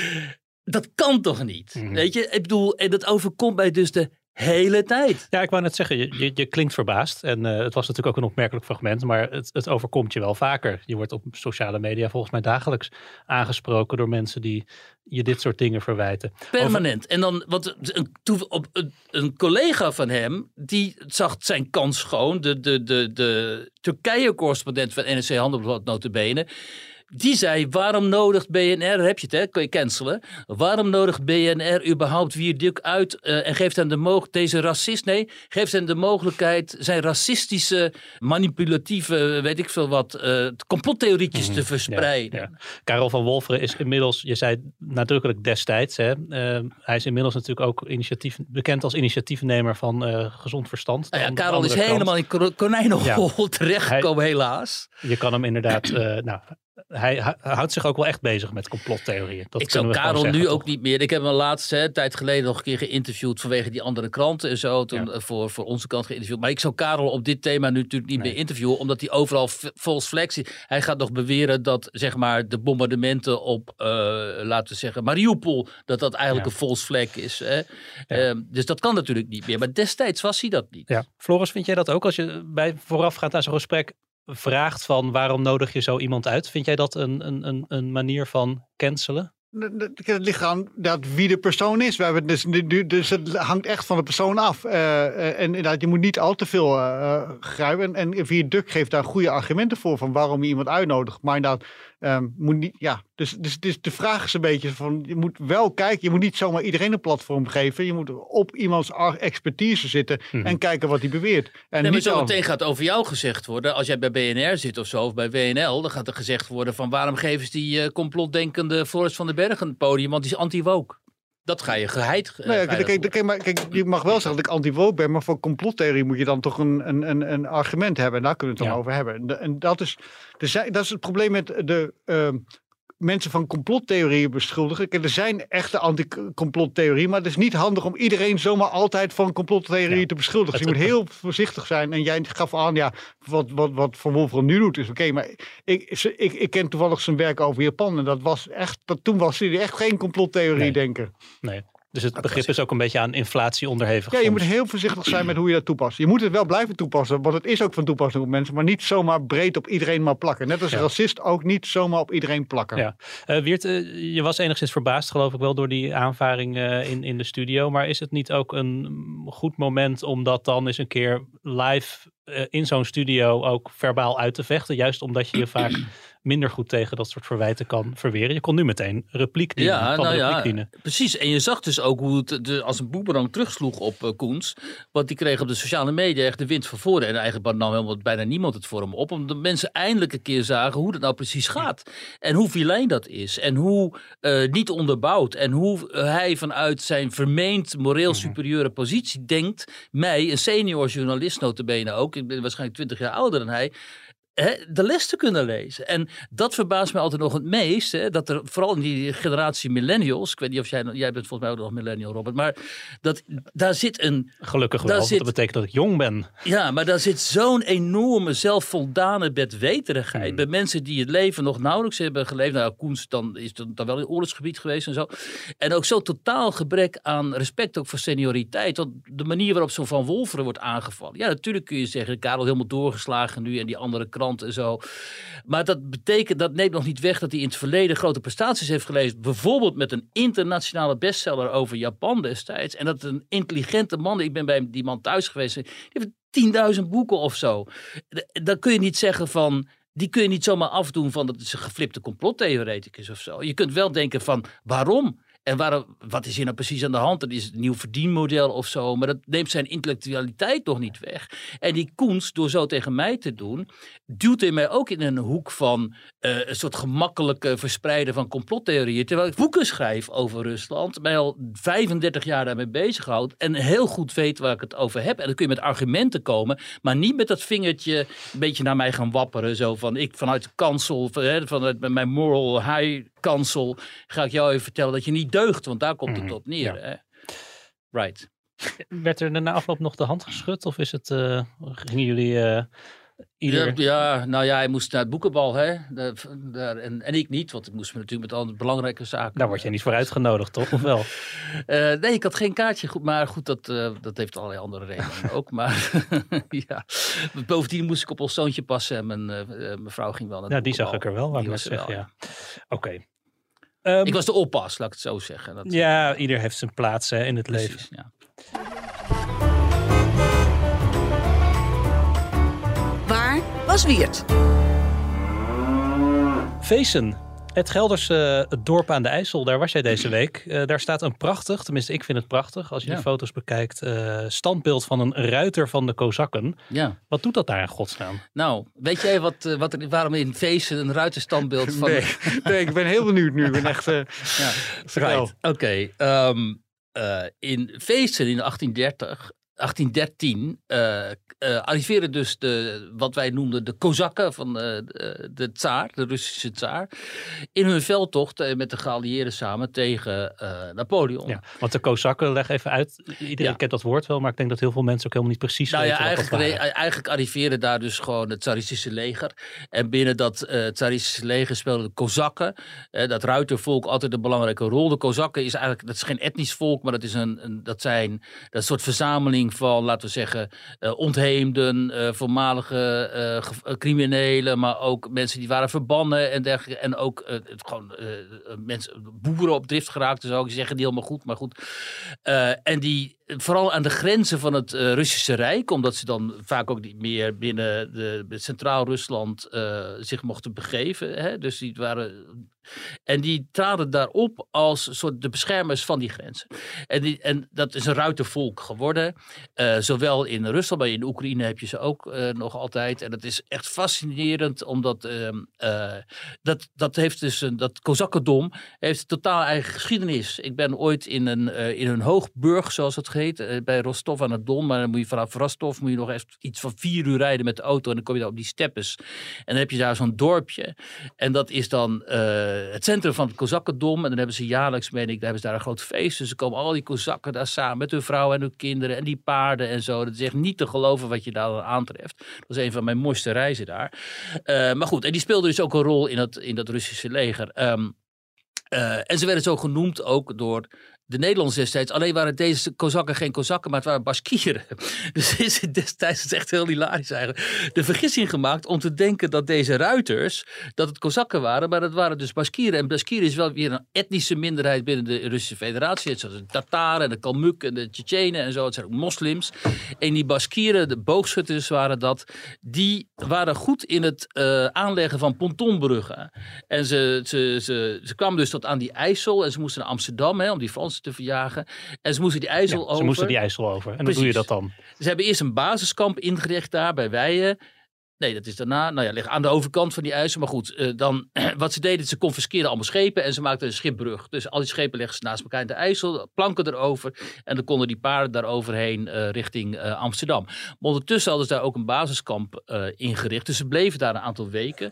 Dat kan toch niet? Mm-hmm. Weet je, ik bedoel, en dat overkomt mij dus de hele tijd. Ja, ik wou net zeggen, je, je, je klinkt verbaasd. En uh, het was natuurlijk ook een opmerkelijk fragment, maar het, het overkomt je wel vaker. Je wordt op sociale media volgens mij dagelijks aangesproken door mensen die je dit soort dingen verwijten. Permanent. Over... En dan, want een, een, een collega van hem, die zag zijn kans schoon. De, de, de, de Turkije-correspondent van N R C Handelsblad nota bene. Die zei, waarom nodigt B N R, heb je het hè, kun je cancelen. Waarom nodigt B N R überhaupt Wierduk uit uh, en geeft hem de mogelijkheid, deze racist, nee, geeft hem de mogelijkheid zijn racistische, manipulatieve, weet ik veel wat, uh, complottheorietjes mm-hmm. te verspreiden. Ja, ja. Karel van Wolferen is inmiddels, je zei nadrukkelijk destijds, hè, uh, hij is inmiddels natuurlijk ook initiatief, bekend als initiatiefnemer van uh, Gezond Verstand. Nou ja, Karel is kant. helemaal in konijnenhol ja. terechtgekomen, helaas. Je kan hem inderdaad, uh, nou... Hij houdt zich ook wel echt bezig met complottheorieën. Dat ik zou Karel nu toch? ook niet meer. Ik heb hem laatst, hè, een tijd geleden nog een keer geïnterviewd vanwege die andere kranten en zo. Toen ja. voor, voor onze kant geïnterviewd. Maar ik zou Karel op dit thema nu natuurlijk niet nee. meer interviewen. Omdat hij overal false flags is. Hij gaat nog beweren dat zeg maar de bombardementen op, uh, laten we zeggen, Mariupol, dat dat eigenlijk ja. een false flag is. Hè? Ja. Um, dus dat kan natuurlijk niet meer. Maar destijds was hij dat niet. Ja. Floris, vind jij dat ook als je bij voorafgaand aan zo'n gesprek vraagt van waarom nodig je zo iemand uit? Vind jij dat een, een, een manier van cancelen? Het ligt aan dat wie de persoon is. We hebben dus, dus het hangt echt van de persoon af. Uh, en inderdaad, je moet niet al te veel uh, grijpen. En, en Wierduk geeft daar goede argumenten voor van waarom je iemand uitnodigt. Maar inderdaad, um, moet niet, ja. Dus, dus, dus de vraag is een beetje van, je moet wel kijken. Je moet niet zomaar iedereen een platform geven. Je moet op iemands expertise zitten en hmm. kijken wat hij beweert. En nee, niet maar zo al... meteen gaat over jou gezegd worden. Als jij bij B N R zit of zo, of bij W N L, dan gaat er gezegd worden van waarom geven ze die uh, complotdenkende Floris van den Bergen het podium, want die is anti-woke. Dat ga je geheid. Uh, nee, kijk, kijk, kijk, maar, kijk, je mag wel zeggen dat ik anti-woke ben, maar voor complottheorie moet je dan toch een, een, een, een argument hebben. En daar kunnen we het dan ja. over hebben. En, en dat, is, dat is het probleem met de uh, mensen van complottheorieën beschuldigen. Kijk, er zijn echte anti-complottheorieën, maar het is niet handig om iedereen zomaar altijd van complottheorieën ja. te beschuldigen. Dus je moet heel voorzichtig zijn. En jij gaf aan, ja, wat, wat, wat Van Wolferen nu doet is oké, okay, maar ik, ik, ik ken toevallig zijn werk over Japan en dat was echt, dat, toen was hij echt geen complottheorie-denker. Nee. nee. Dus het begrip is ook een beetje aan inflatie onderhevig. Ja, je moet heel voorzichtig zijn met hoe je dat toepast. Je moet het wel blijven toepassen, want het is ook van toepassing op mensen, maar niet zomaar breed op iedereen maar plakken. Net als ja. racist ook niet zomaar op iedereen plakken. Ja. Uh, Wiert, uh, je was enigszins verbaasd, geloof ik wel, door die aanvaring uh, in, in de studio. Maar is het niet ook een goed moment om dat dan eens een keer live uh, in zo'n studio ook verbaal uit te vechten? Juist omdat je je vaak minder goed tegen dat soort verwijten kan verweren. Je kon nu meteen repliek dienen. Ja, kan nou repliek ja, dienen. Precies. En je zag dus ook hoe het de, als een boemerang terugsloeg op uh, Koens. Want die kreeg op de sociale media echt de wind van voren. En eigenlijk nam helemaal bijna niemand het voor hem op. Omdat mensen eindelijk een keer zagen hoe dat nou precies gaat. En hoe vilijn dat is. En hoe uh, niet onderbouwd. En hoe uh, hij vanuit zijn vermeend moreel superieure positie denkt, mij, een senior journalist nota bene ook, ik ben waarschijnlijk twintig jaar ouder dan hij, de les te kunnen lezen. En dat verbaast mij altijd nog het meest. Hè, dat er vooral in die generatie millennials, ik weet niet of jij, jij bent volgens mij ook nog millennial, Robert, maar dat, daar zit een... Gelukkig wel, zit, dat betekent dat ik jong ben. Ja, maar daar zit zo'n enorme zelfvoldane bedweterigheid hmm. bij mensen die het leven nog nauwelijks hebben geleefd. Nou, Koens dan is dan, dan wel in oorlogsgebied geweest en zo. En ook zo totaal gebrek aan respect ook voor senioriteit. Want de manier waarop zo'n Van Wolferen wordt aangevallen. Ja, natuurlijk kun je zeggen, Karel helemaal doorgeslagen nu en die andere krant en zo. Maar dat betekent, dat neemt nog niet weg dat hij in het verleden grote prestaties heeft geleverd. Bijvoorbeeld met een internationale bestseller over Japan destijds. En dat een intelligente man, ik ben bij die man thuis geweest, die heeft tienduizend boeken of zo. Dan kun je niet zeggen van, die kun je niet zomaar afdoen van dat is een geflipte complottheoreticus of zo. Je kunt wel denken van, waarom? En waarom, wat is hier nou precies aan de hand? Dat is een nieuw verdienmodel of zo. Maar dat neemt zijn intellectualiteit nog niet weg. En die Koens, door zo tegen mij te doen, duwt hij mij ook in een hoek van uh, een soort gemakkelijke verspreiden van complottheorieën. Terwijl ik boeken schrijf over Rusland, mij al vijfendertig jaar daarmee bezighoud en heel goed weet waar ik het over heb. En dan kun je met argumenten komen, maar niet met dat vingertje een beetje naar mij gaan wapperen. Zo van, ik vanuit de kansel, vanuit mijn moral high kansel, ga ik jou even vertellen dat je niet deugt, want daar komt het op neer. Ja. Hè? Right. Werd er na afloop nog de hand geschud? Of is het, uh, gingen jullie uh, ieder... Ja, ja, nou ja, hij moest naar het boekenbal, hè. Daar, daar, en, en ik niet, want ik moest me natuurlijk met andere belangrijke zaken... Daar word je niet voor uitgenodigd, toch? Of wel? Uh, nee, ik had geen kaartje, goed, maar goed, dat, uh, dat heeft allerlei andere redenen ook. Maar ja, bovendien moest ik op ons zoontje passen en mijn uh, mevrouw ging wel naar Ja, het die boekenbal. zag ik er wel, waar ik net was er zeg, wel, ja. Oké. Okay. Um, ik was de oppas, laat ik het zo zeggen. Dat, ja, ieder heeft zijn plaats hè, in het precies, leven. Ja. Waar was Wiert? Veesen. Het Gelderse uh, dorp aan de IJssel, daar was jij deze week. Uh, daar staat een prachtig, tenminste ik vind het prachtig, als je ja. de foto's bekijkt, uh, standbeeld van een ruiter van de Kozakken. Ja. Wat doet dat daar in godsnaam? Nou, weet jij wat, uh, wat er, waarom in Veesen een ruiterstandbeeld van... Nee, nee, ik ben heel benieuwd nu. Ik ben echt... Uh, ja, right. Oké. Okay. Um, uh, in Veesen in achttien dertig... achttien dertien uh, uh, arriveren dus de, wat wij noemden de Kozakken van uh, de, de tsaar, de Russische tsaar, in hun veldtocht uh, met de geallieerden samen tegen uh, Napoleon. Ja, want de Kozakken, leg even uit, iedereen ja. kent dat woord wel, maar ik denk dat heel veel mensen ook helemaal niet precies nou weten ja, wat eigenlijk, dat waren. Eigenlijk arriveren daar dus gewoon het tsaristische leger. En binnen dat uh, tsaristische leger speelden de Kozakken, uh, dat ruitervolk, altijd een belangrijke rol. De Kozakken is eigenlijk, dat is geen etnisch volk, maar dat is een, een dat zijn dat is een soort verzameling van, laten we zeggen, uh, ontheemden, uh, voormalige uh, criminelen, maar ook mensen die waren verbannen en dergelijke. En ook uh, gewoon uh, mensen, boeren op drift geraakt, zou ik zeggen, die helemaal goed, maar goed. Uh, en die vooral aan de grenzen van het uh, Russische Rijk, omdat ze dan vaak ook niet meer binnen de, de Centraal-Rusland uh, zich mochten begeven. Hè? Dus die waren... En die traden daarop als soort de beschermers van die grenzen. En, die, en dat is een ruitervolk geworden. Uh, zowel in Rusland, maar in Oekraïne heb je ze ook uh, nog altijd. En dat is echt fascinerend, omdat uh, uh, dat, dat heeft dus een, dat Kozakkendom heeft een totaal eigen geschiedenis. Ik ben ooit in een, uh, in een hoogburg, zoals het heet, uh, bij Rostov aan het Don. Maar dan moet je vanaf Rostov moet je nog echt iets van vier uur rijden met de auto. En dan kom je daar op die steppes. En dan heb je daar zo'n dorpje. En dat is dan... Uh, het centrum van het Kozakkendom. En dan hebben ze jaarlijks, meen ik, daar hebben ze daar een groot feest. Dus er komen al die Kozakken daar samen met hun vrouwen en hun kinderen en die paarden en zo. Dat is echt niet te geloven wat je daar aantreft. Dat is een van mijn mooiste reizen daar. Uh, maar goed, en die speelden dus ook een rol in, het, in dat Russische leger. Um, uh, en ze werden zo genoemd ook door de Nederlanders destijds. Alleen waren deze Kozakken geen Kozakken, maar het waren Baskieren. Dus is het destijds, het is echt heel hilarisch eigenlijk, de vergissing gemaakt om te denken dat deze ruiters, dat het Kozakken waren, maar dat waren dus Baskieren. En Baskieren is wel weer een etnische minderheid binnen de Russische Federatie. Zoals de Tataren en de Kalmuk en de Tsjetsjenen en zo. Het zijn ook moslims. En die Baskieren, de boogschutters waren dat, die waren goed in het uh, aanleggen van pontonbruggen. En ze, ze, ze, ze kwamen dus tot aan die IJssel en ze moesten naar Amsterdam, hè, om die Fransen te verjagen. En ze moesten die IJssel ja, over. Ze moesten die IJssel over. En Precies. hoe doe je dat dan? Ze hebben eerst een basiskamp ingericht daar bij Weijen. Nee, dat is daarna. Nou ja, liggen aan de overkant van die IJssel. Maar goed, uh, dan, wat ze deden, ze confiskeerden allemaal schepen en ze maakten een schipbrug. Dus al die schepen leggen ze naast elkaar in de IJssel, planken erover en dan konden die paarden daar overheen uh, richting uh, Amsterdam. Maar ondertussen hadden ze daar ook een basiskamp uh, ingericht. Dus ze bleven daar een aantal weken.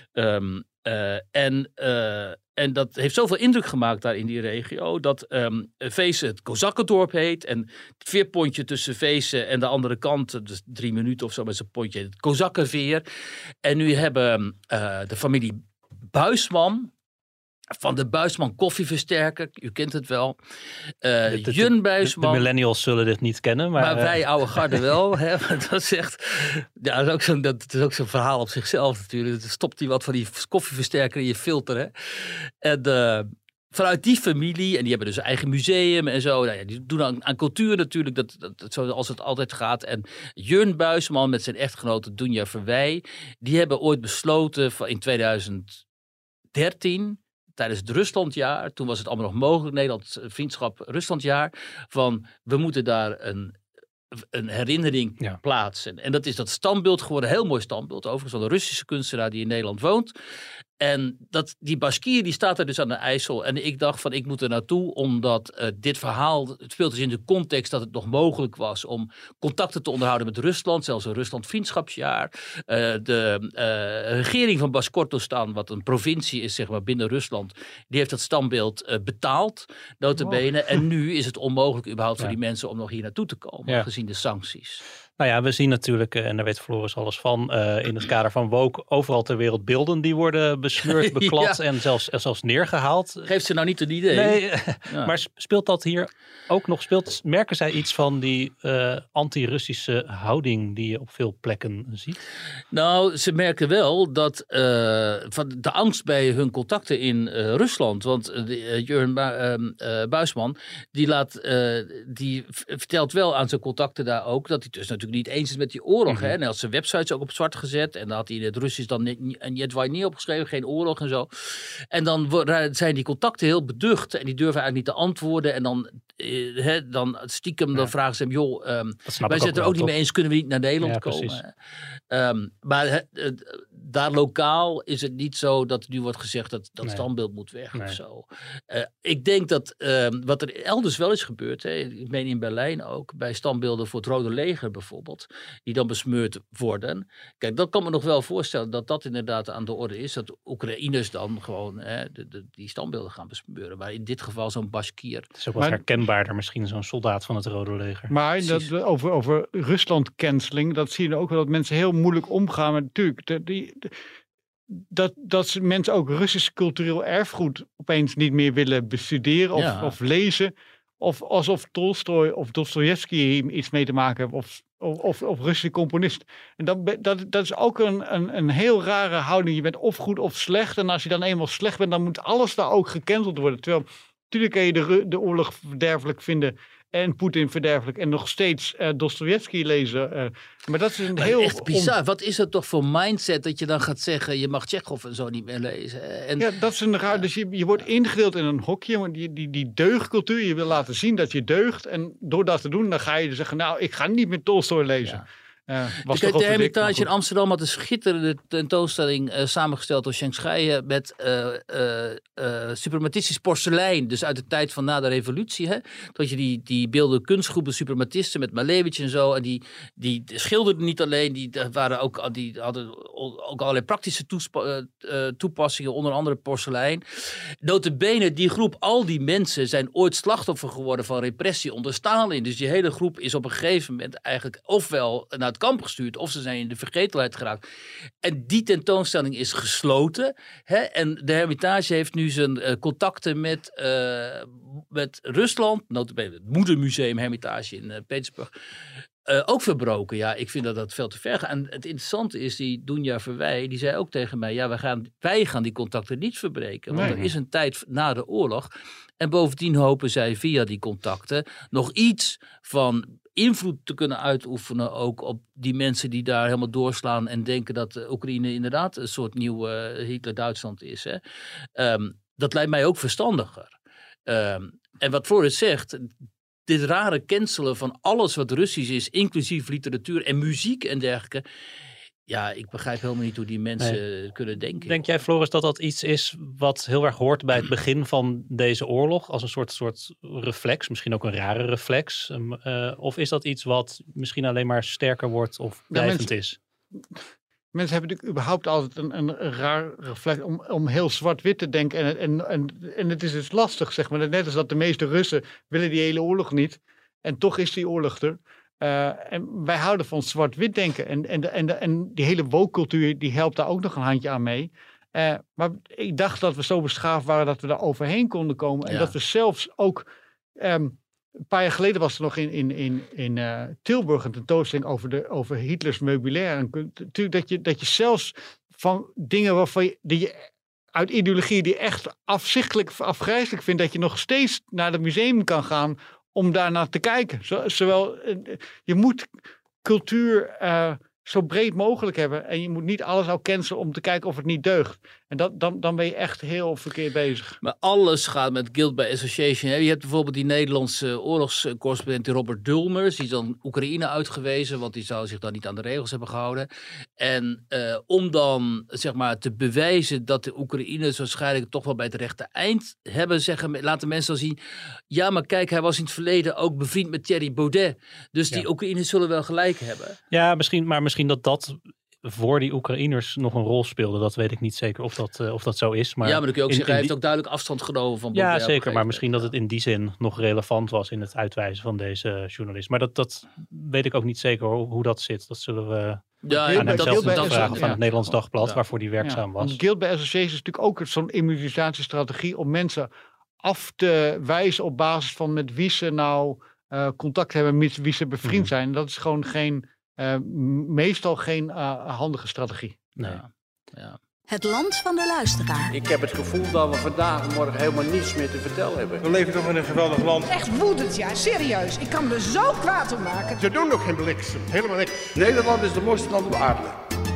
Um, uh, en... Uh, En dat heeft zoveel indruk gemaakt daar in die regio, dat um, Veesen het Kozakkendorp heet. En het veerpontje tussen Veesen en de andere kant, dus drie minuten of zo met zijn pontje, het Kozakkenveer. En nu hebben uh, de familie Buisman, van de Buisman koffieversterker, u kent het wel. Uh, de, de, Jun Buisman. De, de millennials zullen dit niet kennen. Maar, maar wij uh, oude garde wel. Hè, dat, is echt, ja, dat, is ook zo'n, dat is ook zo'n verhaal op zichzelf natuurlijk. Dan stopt hij wat van die koffieversterker in je filter. Hè. En uh, vanuit die familie, en die hebben dus een eigen museum en zo. Nou ja, die doen aan, aan cultuur natuurlijk, dat, dat, dat, zoals het altijd gaat. En Jurn Buisman met zijn echtgenote Dunja Verwij, die hebben ooit besloten in tweeduizend dertien... tijdens het Ruslandjaar, toen was het allemaal nog mogelijk, Nederland vriendschap Ruslandjaar, van we moeten daar een, een herinnering Ja. plaatsen. En dat is dat standbeeld geworden, een heel mooi standbeeld, overigens van een Russische kunstenaar die in Nederland woont. En dat, die Baskier die staat er dus aan de IJssel. En ik dacht van ik moet er naartoe omdat uh, dit verhaal, het speelt dus in de context dat het nog mogelijk was om contacten te onderhouden met Rusland. Zelfs een Rusland vriendschapsjaar. Uh, de uh, regering van Bashkortostan, wat een provincie is zeg maar binnen Rusland, die heeft dat standbeeld uh, betaald, nota bene. Oh. En nu is het onmogelijk überhaupt ja. voor die mensen om nog hier naartoe te komen, ja. gezien de sancties. Nou ja, we zien natuurlijk, en daar weet Floris alles van, uh, in het kader van woke overal ter wereld beelden die worden besmeurd, beklad ja. en zelfs, zelfs neergehaald. Geeft ze nou niet een idee? Nee, ja. Maar speelt dat hier ook nog, speelt, merken zij iets van die uh, anti-Russische houding die je op veel plekken ziet? Nou, ze merken wel dat uh, van de angst bij hun contacten in uh, Rusland, want uh, Jurgen Bu- uh, uh, Buisman, die, laat, uh, die v- vertelt wel aan zijn contacten daar ook, dat hij dus natuurlijk niet eens is met die oorlog. Mm-hmm. Hè? En hij had zijn websites ook op zwart gezet. En dan had hij in het Russisch dan niet opgeschreven. Geen oorlog en zo. En dan zijn die contacten heel beducht. En die durven eigenlijk niet te antwoorden. En dan, eh, hè, dan stiekem ja. dan vragen ze hem. Joh, um, wij zijn het er ook niet mee eens. Kunnen we niet naar Nederland ja, komen? Um, maar he, daar lokaal is het niet zo dat nu wordt gezegd dat dat nee. standbeeld moet weg. Nee. Of zo. Uh, ik denk dat uh, wat er elders wel is gebeurd. Hè, ik meen in Berlijn ook. Bij standbeelden voor het Rode Leger bijvoorbeeld. Die dan besmeurd worden. Kijk, dat kan me nog wel voorstellen dat dat inderdaad aan de orde is. Dat Oekraïners dan gewoon hè, de, de, die standbeelden gaan besmeuren. Maar in dit geval zo'n Bashkir. Het is ook wat herkenbaarder misschien zo'n soldaat van het Rode Leger. Maar dat, over, over Rusland-canceling, dat zie je ook wel dat mensen heel moeilijk omgaan met natuurlijk. De, die, de, dat, dat mensen ook Russisch cultureel erfgoed opeens niet meer willen bestuderen of, ja. of lezen. Of alsof Tolstoj of Dostojevski hier iets mee te maken hebben. Of, of, of Russische componist. En dat, dat, dat is ook een, een, een heel rare houding. Je bent of goed of slecht. En als je dan eenmaal slecht bent, dan moet alles daar ook gecanceld worden. Terwijl, natuurlijk kan je de, de oorlog verderfelijk vinden. En Poetin verderfelijk. En nog steeds uh, Dostojevski lezen. Uh, maar dat is een maar heel... Echt bizar. Om... Wat is het toch voor mindset dat je dan gaat zeggen... je mag Tsjechov en zo niet meer lezen. En... Ja, dat is een raar... Dus je, je wordt ingedeeld in een hokje. Die, die, die deugdcultuur. Je wil laten zien dat je deugt. En door dat te doen, dan ga je zeggen... nou, ik ga niet meer Tolstoj lezen. Ja. Uh, was de de Hermitage in Amsterdam had een schitterende tentoonstelling uh, samengesteld door Schenk Scheijen met uh, uh, uh, suprematistisch porselein. Dus uit de tijd van na de revolutie. Hè? Dat je die, die beelden kunstgroepen suprematisten met Malevich en zo. En die, die schilderden niet alleen, die, waren ook, die hadden ook allerlei praktische toespa- uh, toepassingen, onder andere porselein. Notabene, die groep, al die mensen zijn ooit slachtoffer geworden van repressie onder Stalin. Dus die hele groep is op een gegeven moment eigenlijk ofwel naar het kamp gestuurd, of ze zijn in de vergetelheid geraakt. En die tentoonstelling is gesloten. Hè? En de Hermitage heeft nu zijn uh, contacten met, uh, met Rusland, notabene het Moedermuseum Hermitage in uh, Petersburg, uh, ook verbroken. Ja, ik vind dat dat veel te ver gaat. En het interessante is, die Dunja Verwij, die zei ook tegen mij, ja, wij gaan, wij gaan die contacten niet verbreken. Want nee. er is een tijd na de oorlog. En bovendien hopen zij via die contacten nog iets van invloed te kunnen uitoefenen ook op die mensen die daar helemaal doorslaan en denken dat uh, Oekraïne inderdaad een soort nieuw uh, Hitler-Duitsland is. Hè? Um, dat lijkt mij ook verstandiger. Um, en wat Floris zegt, dit rare cancelen van alles wat Russisch is, inclusief literatuur en muziek en dergelijke. Ja, ik begrijp helemaal niet hoe die mensen nee. kunnen denken. Denk jij, Floris, dat dat iets is wat heel erg hoort bij het begin van deze oorlog? Als een soort, soort reflex, misschien ook een rare reflex? Um, uh, of is dat iets wat misschien alleen maar sterker wordt of blijvend ja, is? Mensen hebben natuurlijk überhaupt altijd een, een, een raar reflex om, om heel zwart-wit te denken. En, en, en, en het is dus lastig, zeg maar. Net als dat de meeste Russen willen die hele oorlog niet. En toch is die oorlog er. Uh, en wij houden van zwart-wit denken. En, en, en, en die hele woke-cultuur, die helpt daar ook nog een handje aan mee. Uh, maar ik dacht dat we zo beschaafd waren dat we daar overheen konden komen. En ja. dat we zelfs ook... Um, een paar jaar geleden was er nog in, in, in, in uh, Tilburg een tentoonstelling over, de, over Hitlers meubilair. En natuurlijk dat je, dat je zelfs van dingen waarvan je, die je uit ideologie die echt afzichtelijk, afgrijzelijk vindt, dat je nog steeds naar het museum kan gaan om daarnaar te kijken. Zowel, je moet cultuur uh, zo breed mogelijk hebben. En je moet niet alles al cancelen om te kijken of het niet deugt. En En dat, dan, dan ben je echt heel verkeerd bezig. Maar alles gaat met guilt by association. Hè. Je hebt bijvoorbeeld die Nederlandse oorlogscorrespondent Robert Dulmers. Die is dan Oekraïne uitgewezen, want die zou zich dan niet aan de regels hebben gehouden. En uh, om dan zeg maar te bewijzen dat de Oekraïners waarschijnlijk toch wel bij het rechte eind hebben, zeggen, laten mensen dan zien, ja, maar kijk, hij was in het verleden ook bevriend met Thierry Baudet. Dus die ja. Oekraïners zullen wel gelijk hebben. Ja, misschien, maar misschien dat dat voor die Oekraïners nog een rol speelde. Dat weet ik niet zeker of dat, uh, of dat zo is. Maar ja, maar dan kun je ook in, zeggen, hij die... heeft ook duidelijk afstand genomen van Ja, Baudet. zeker. Maar misschien ja. dat het in die zin nog relevant was in het uitwijzen van deze journalist. Maar dat, dat weet ik ook niet zeker hoe, hoe dat zit. Dat zullen we ja, aan ja, hem dat, zelf dat, moeten vragen ja. van het Nederlands Dagblad, ja. waarvoor die werkzaam ja. was. Want guilt by association is natuurlijk ook zo'n immunisatiestrategie om mensen af te wijzen op basis van met wie ze nou uh, contact hebben, met wie ze bevriend hmm. zijn. Dat is gewoon geen, uh, meestal geen uh, handige strategie. Nee. Ja. Ja. Het land van de luisteraar. Ik heb het gevoel dat we vandaag en morgen helemaal niets meer te vertellen hebben. We leven toch in een geweldig land. Echt woedend, ja, serieus. Ik kan me er zo kwaad om maken. Ze doen nog geen bliksem, helemaal niks. Nederland is de mooiste land op aarde.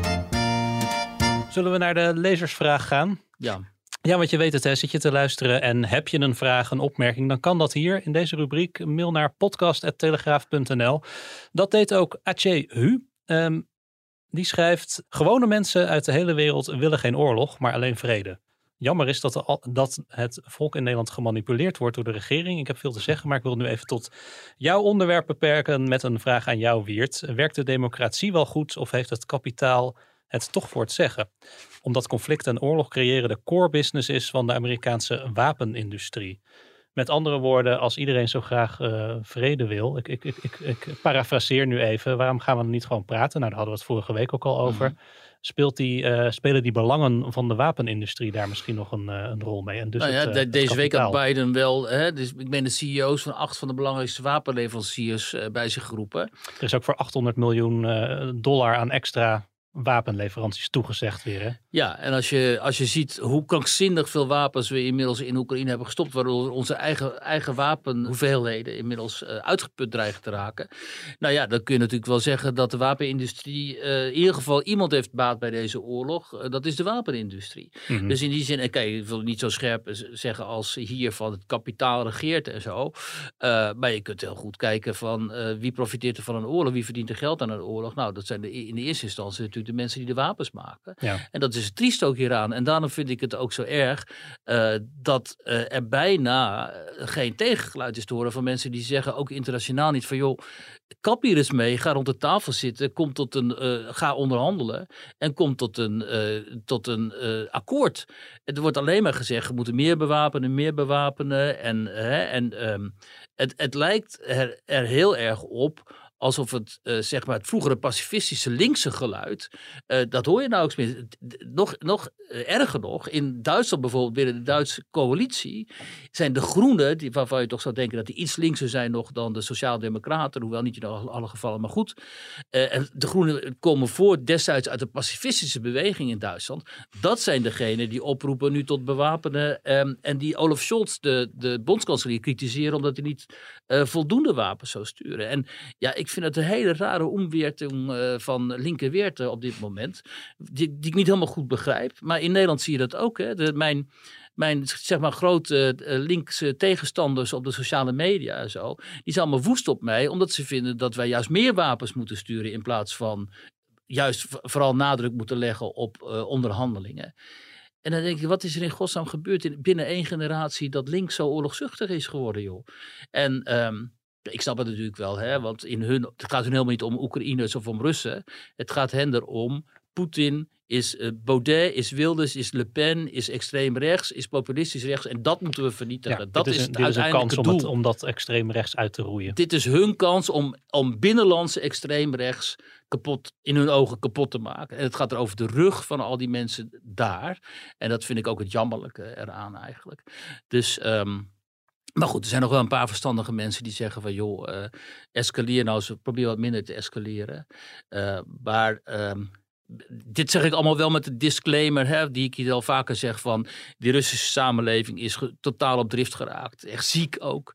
Zullen we naar de lezersvraag gaan? Ja. Ja, want je weet het, hè, zit je te luisteren en heb je een vraag, een opmerking, dan kan dat hier in deze rubriek. Mail naar podcast apenstaartje telegraaf punt n l. Dat deed ook Aceh Hu. Um, die schrijft, gewone mensen uit de hele wereld willen geen oorlog, maar alleen vrede. Jammer is dat, de, dat het volk in Nederland gemanipuleerd wordt door de regering. Ik heb veel te zeggen, maar ik wil het nu even tot jouw onderwerp beperken met een vraag aan jou, Wiert. Werkt de democratie wel goed of heeft het kapitaal het toch voor het zeggen? Omdat conflict en oorlog creëren de core business is van de Amerikaanse wapenindustrie. Met andere woorden, als iedereen zo graag uh, vrede wil, ik, ik, ik, ik, ik parafraseer nu even, waarom gaan we er niet gewoon praten? Nou, daar hadden we het vorige week ook al over. Mm-hmm. Speelt die, uh, spelen die belangen van de wapenindustrie daar misschien nog een, uh, een rol mee? En dus nou ja, het, uh, de, het deze week kapitaal. had Biden wel, hè, dus ik ben de C E O's van acht van de belangrijkste wapenleveranciers uh, bij zich geroepen. Er is ook voor achthonderd miljoen uh, dollar aan extra wapenleveranties toegezegd weer, hè? Ja, en als je, als je ziet hoe krankzinnig veel wapens we inmiddels in Oekraïne hebben gestopt, waardoor onze eigen, eigen wapenhoeveelheden inmiddels uh, uitgeput dreigen te raken. Nou ja, dan kun je natuurlijk wel zeggen dat de wapenindustrie, uh, in ieder geval iemand heeft baat bij deze oorlog. Uh, dat is de wapenindustrie. Mm-hmm. Dus in die zin, en kijk, ik wil niet zo scherp zeggen als hier van het kapitaal regeert en zo. Uh, maar je kunt heel goed kijken van uh, wie profiteert er van een oorlog, wie verdient er geld aan een oorlog. Nou, dat zijn de, in de eerste instantie natuurlijk de mensen die de wapens maken. Ja. En dat is het triest ook hieraan. En daarom vind ik het ook zo erg uh, dat uh, er bijna geen tegengeluid is te horen van mensen die zeggen, ook internationaal niet, van joh, kap hier eens mee, ga rond de tafel zitten, kom tot een, uh, ga onderhandelen en kom tot een, uh, tot een uh, akkoord. Er wordt alleen maar gezegd, we moeten meer bewapenen, meer bewapenen. En, uh, en um, het, het lijkt er, er heel erg op alsof het, uh, zeg maar, het vroegere pacifistische linkse geluid, uh, dat hoor je nauwelijks meer. Nog, nog uh, erger nog, in Duitsland bijvoorbeeld, binnen de Duitse coalitie, zijn de Groenen, die, waarvan je toch zou denken dat die iets linkser zijn nog dan de Sociaaldemocraten, hoewel niet in alle gevallen, maar goed. Uh, en de Groenen komen voort destijds uit de pacifistische beweging in Duitsland. Dat zijn degenen die oproepen nu tot bewapenen um, en die Olaf Scholz, de, de bondskanselier, kritiseren omdat hij niet uh, voldoende wapens zou sturen. En ja, ik Ik vind het een hele rare omweerting uh, van linkerweerte op dit moment. Die, die ik niet helemaal goed begrijp. Maar in Nederland zie je dat ook. Hè. De, mijn, mijn zeg maar grote uh, linkse tegenstanders op de sociale media en zo. Die zijn allemaal woest op mij. Omdat ze vinden dat wij juist meer wapens moeten sturen. In plaats van juist v- vooral nadruk moeten leggen op uh, onderhandelingen. En dan denk ik, wat is er in godsnaam gebeurd in, binnen één generatie dat links zo oorlogzuchtig is geworden, joh. En Um, ik snap het natuurlijk wel, hè, want in hun, het gaat hun helemaal niet om Oekraïners of om Russen. Het gaat hen erom, Poetin is uh, Baudet, is Wilders, is Le Pen, is extreem rechts, is populistisch rechts. En dat moeten we vernietigen. Ja, dat is, is een, het dit uiteindelijke is een kans doel. om, het, om dat extreem rechts uit te roeien. Dit is hun kans om, om binnenlandse extreem rechts kapot, in hun ogen kapot te maken. En het gaat er over de rug van al die mensen daar. En dat vind ik ook het jammerlijke eraan eigenlijk. Dus Um, Maar goed, er zijn nog wel een paar verstandige mensen die zeggen van joh, uh, escaleer nou eens, probeer wat minder te escaleren. Uh, maar um, dit zeg ik allemaal wel met de disclaimer, hè, die ik hier al vaker zeg van die Russische samenleving is ge- totaal op drift geraakt. Echt ziek ook.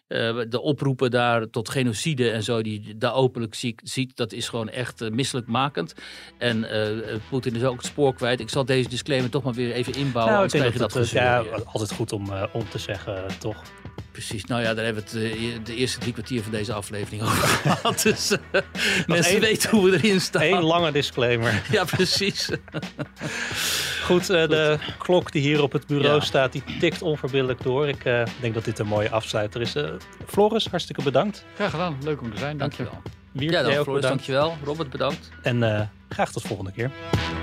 Uh, de oproepen daar tot genocide en zo, die daar openlijk zie, ziet, dat is gewoon echt uh, misselijkmakend. En uh, Poetin is ook het spoor kwijt. Ik zal deze disclaimer toch maar weer even inbouwen. Nou, ik denk dat, dat, dat ja, altijd goed om, uh, om te zeggen, uh, toch? Precies, nou ja, daar hebben we het uh, de eerste drie kwartier van deze aflevering over gehad. Dus uh, mensen één, weten hoe we erin staan. Eén lange disclaimer. Ja, precies. Goed, uh, de klok die hier op het bureau ja. staat, die tikt onverbiddelijk door. Ik uh, denk dat dit een mooie afsluiter is. Uh, Floris, hartstikke bedankt. Graag gedaan, leuk om te zijn, dankjewel. Wiert, ja, dan, Floris, bedankt. Dankjewel. Robert, bedankt. En uh, graag tot volgende keer.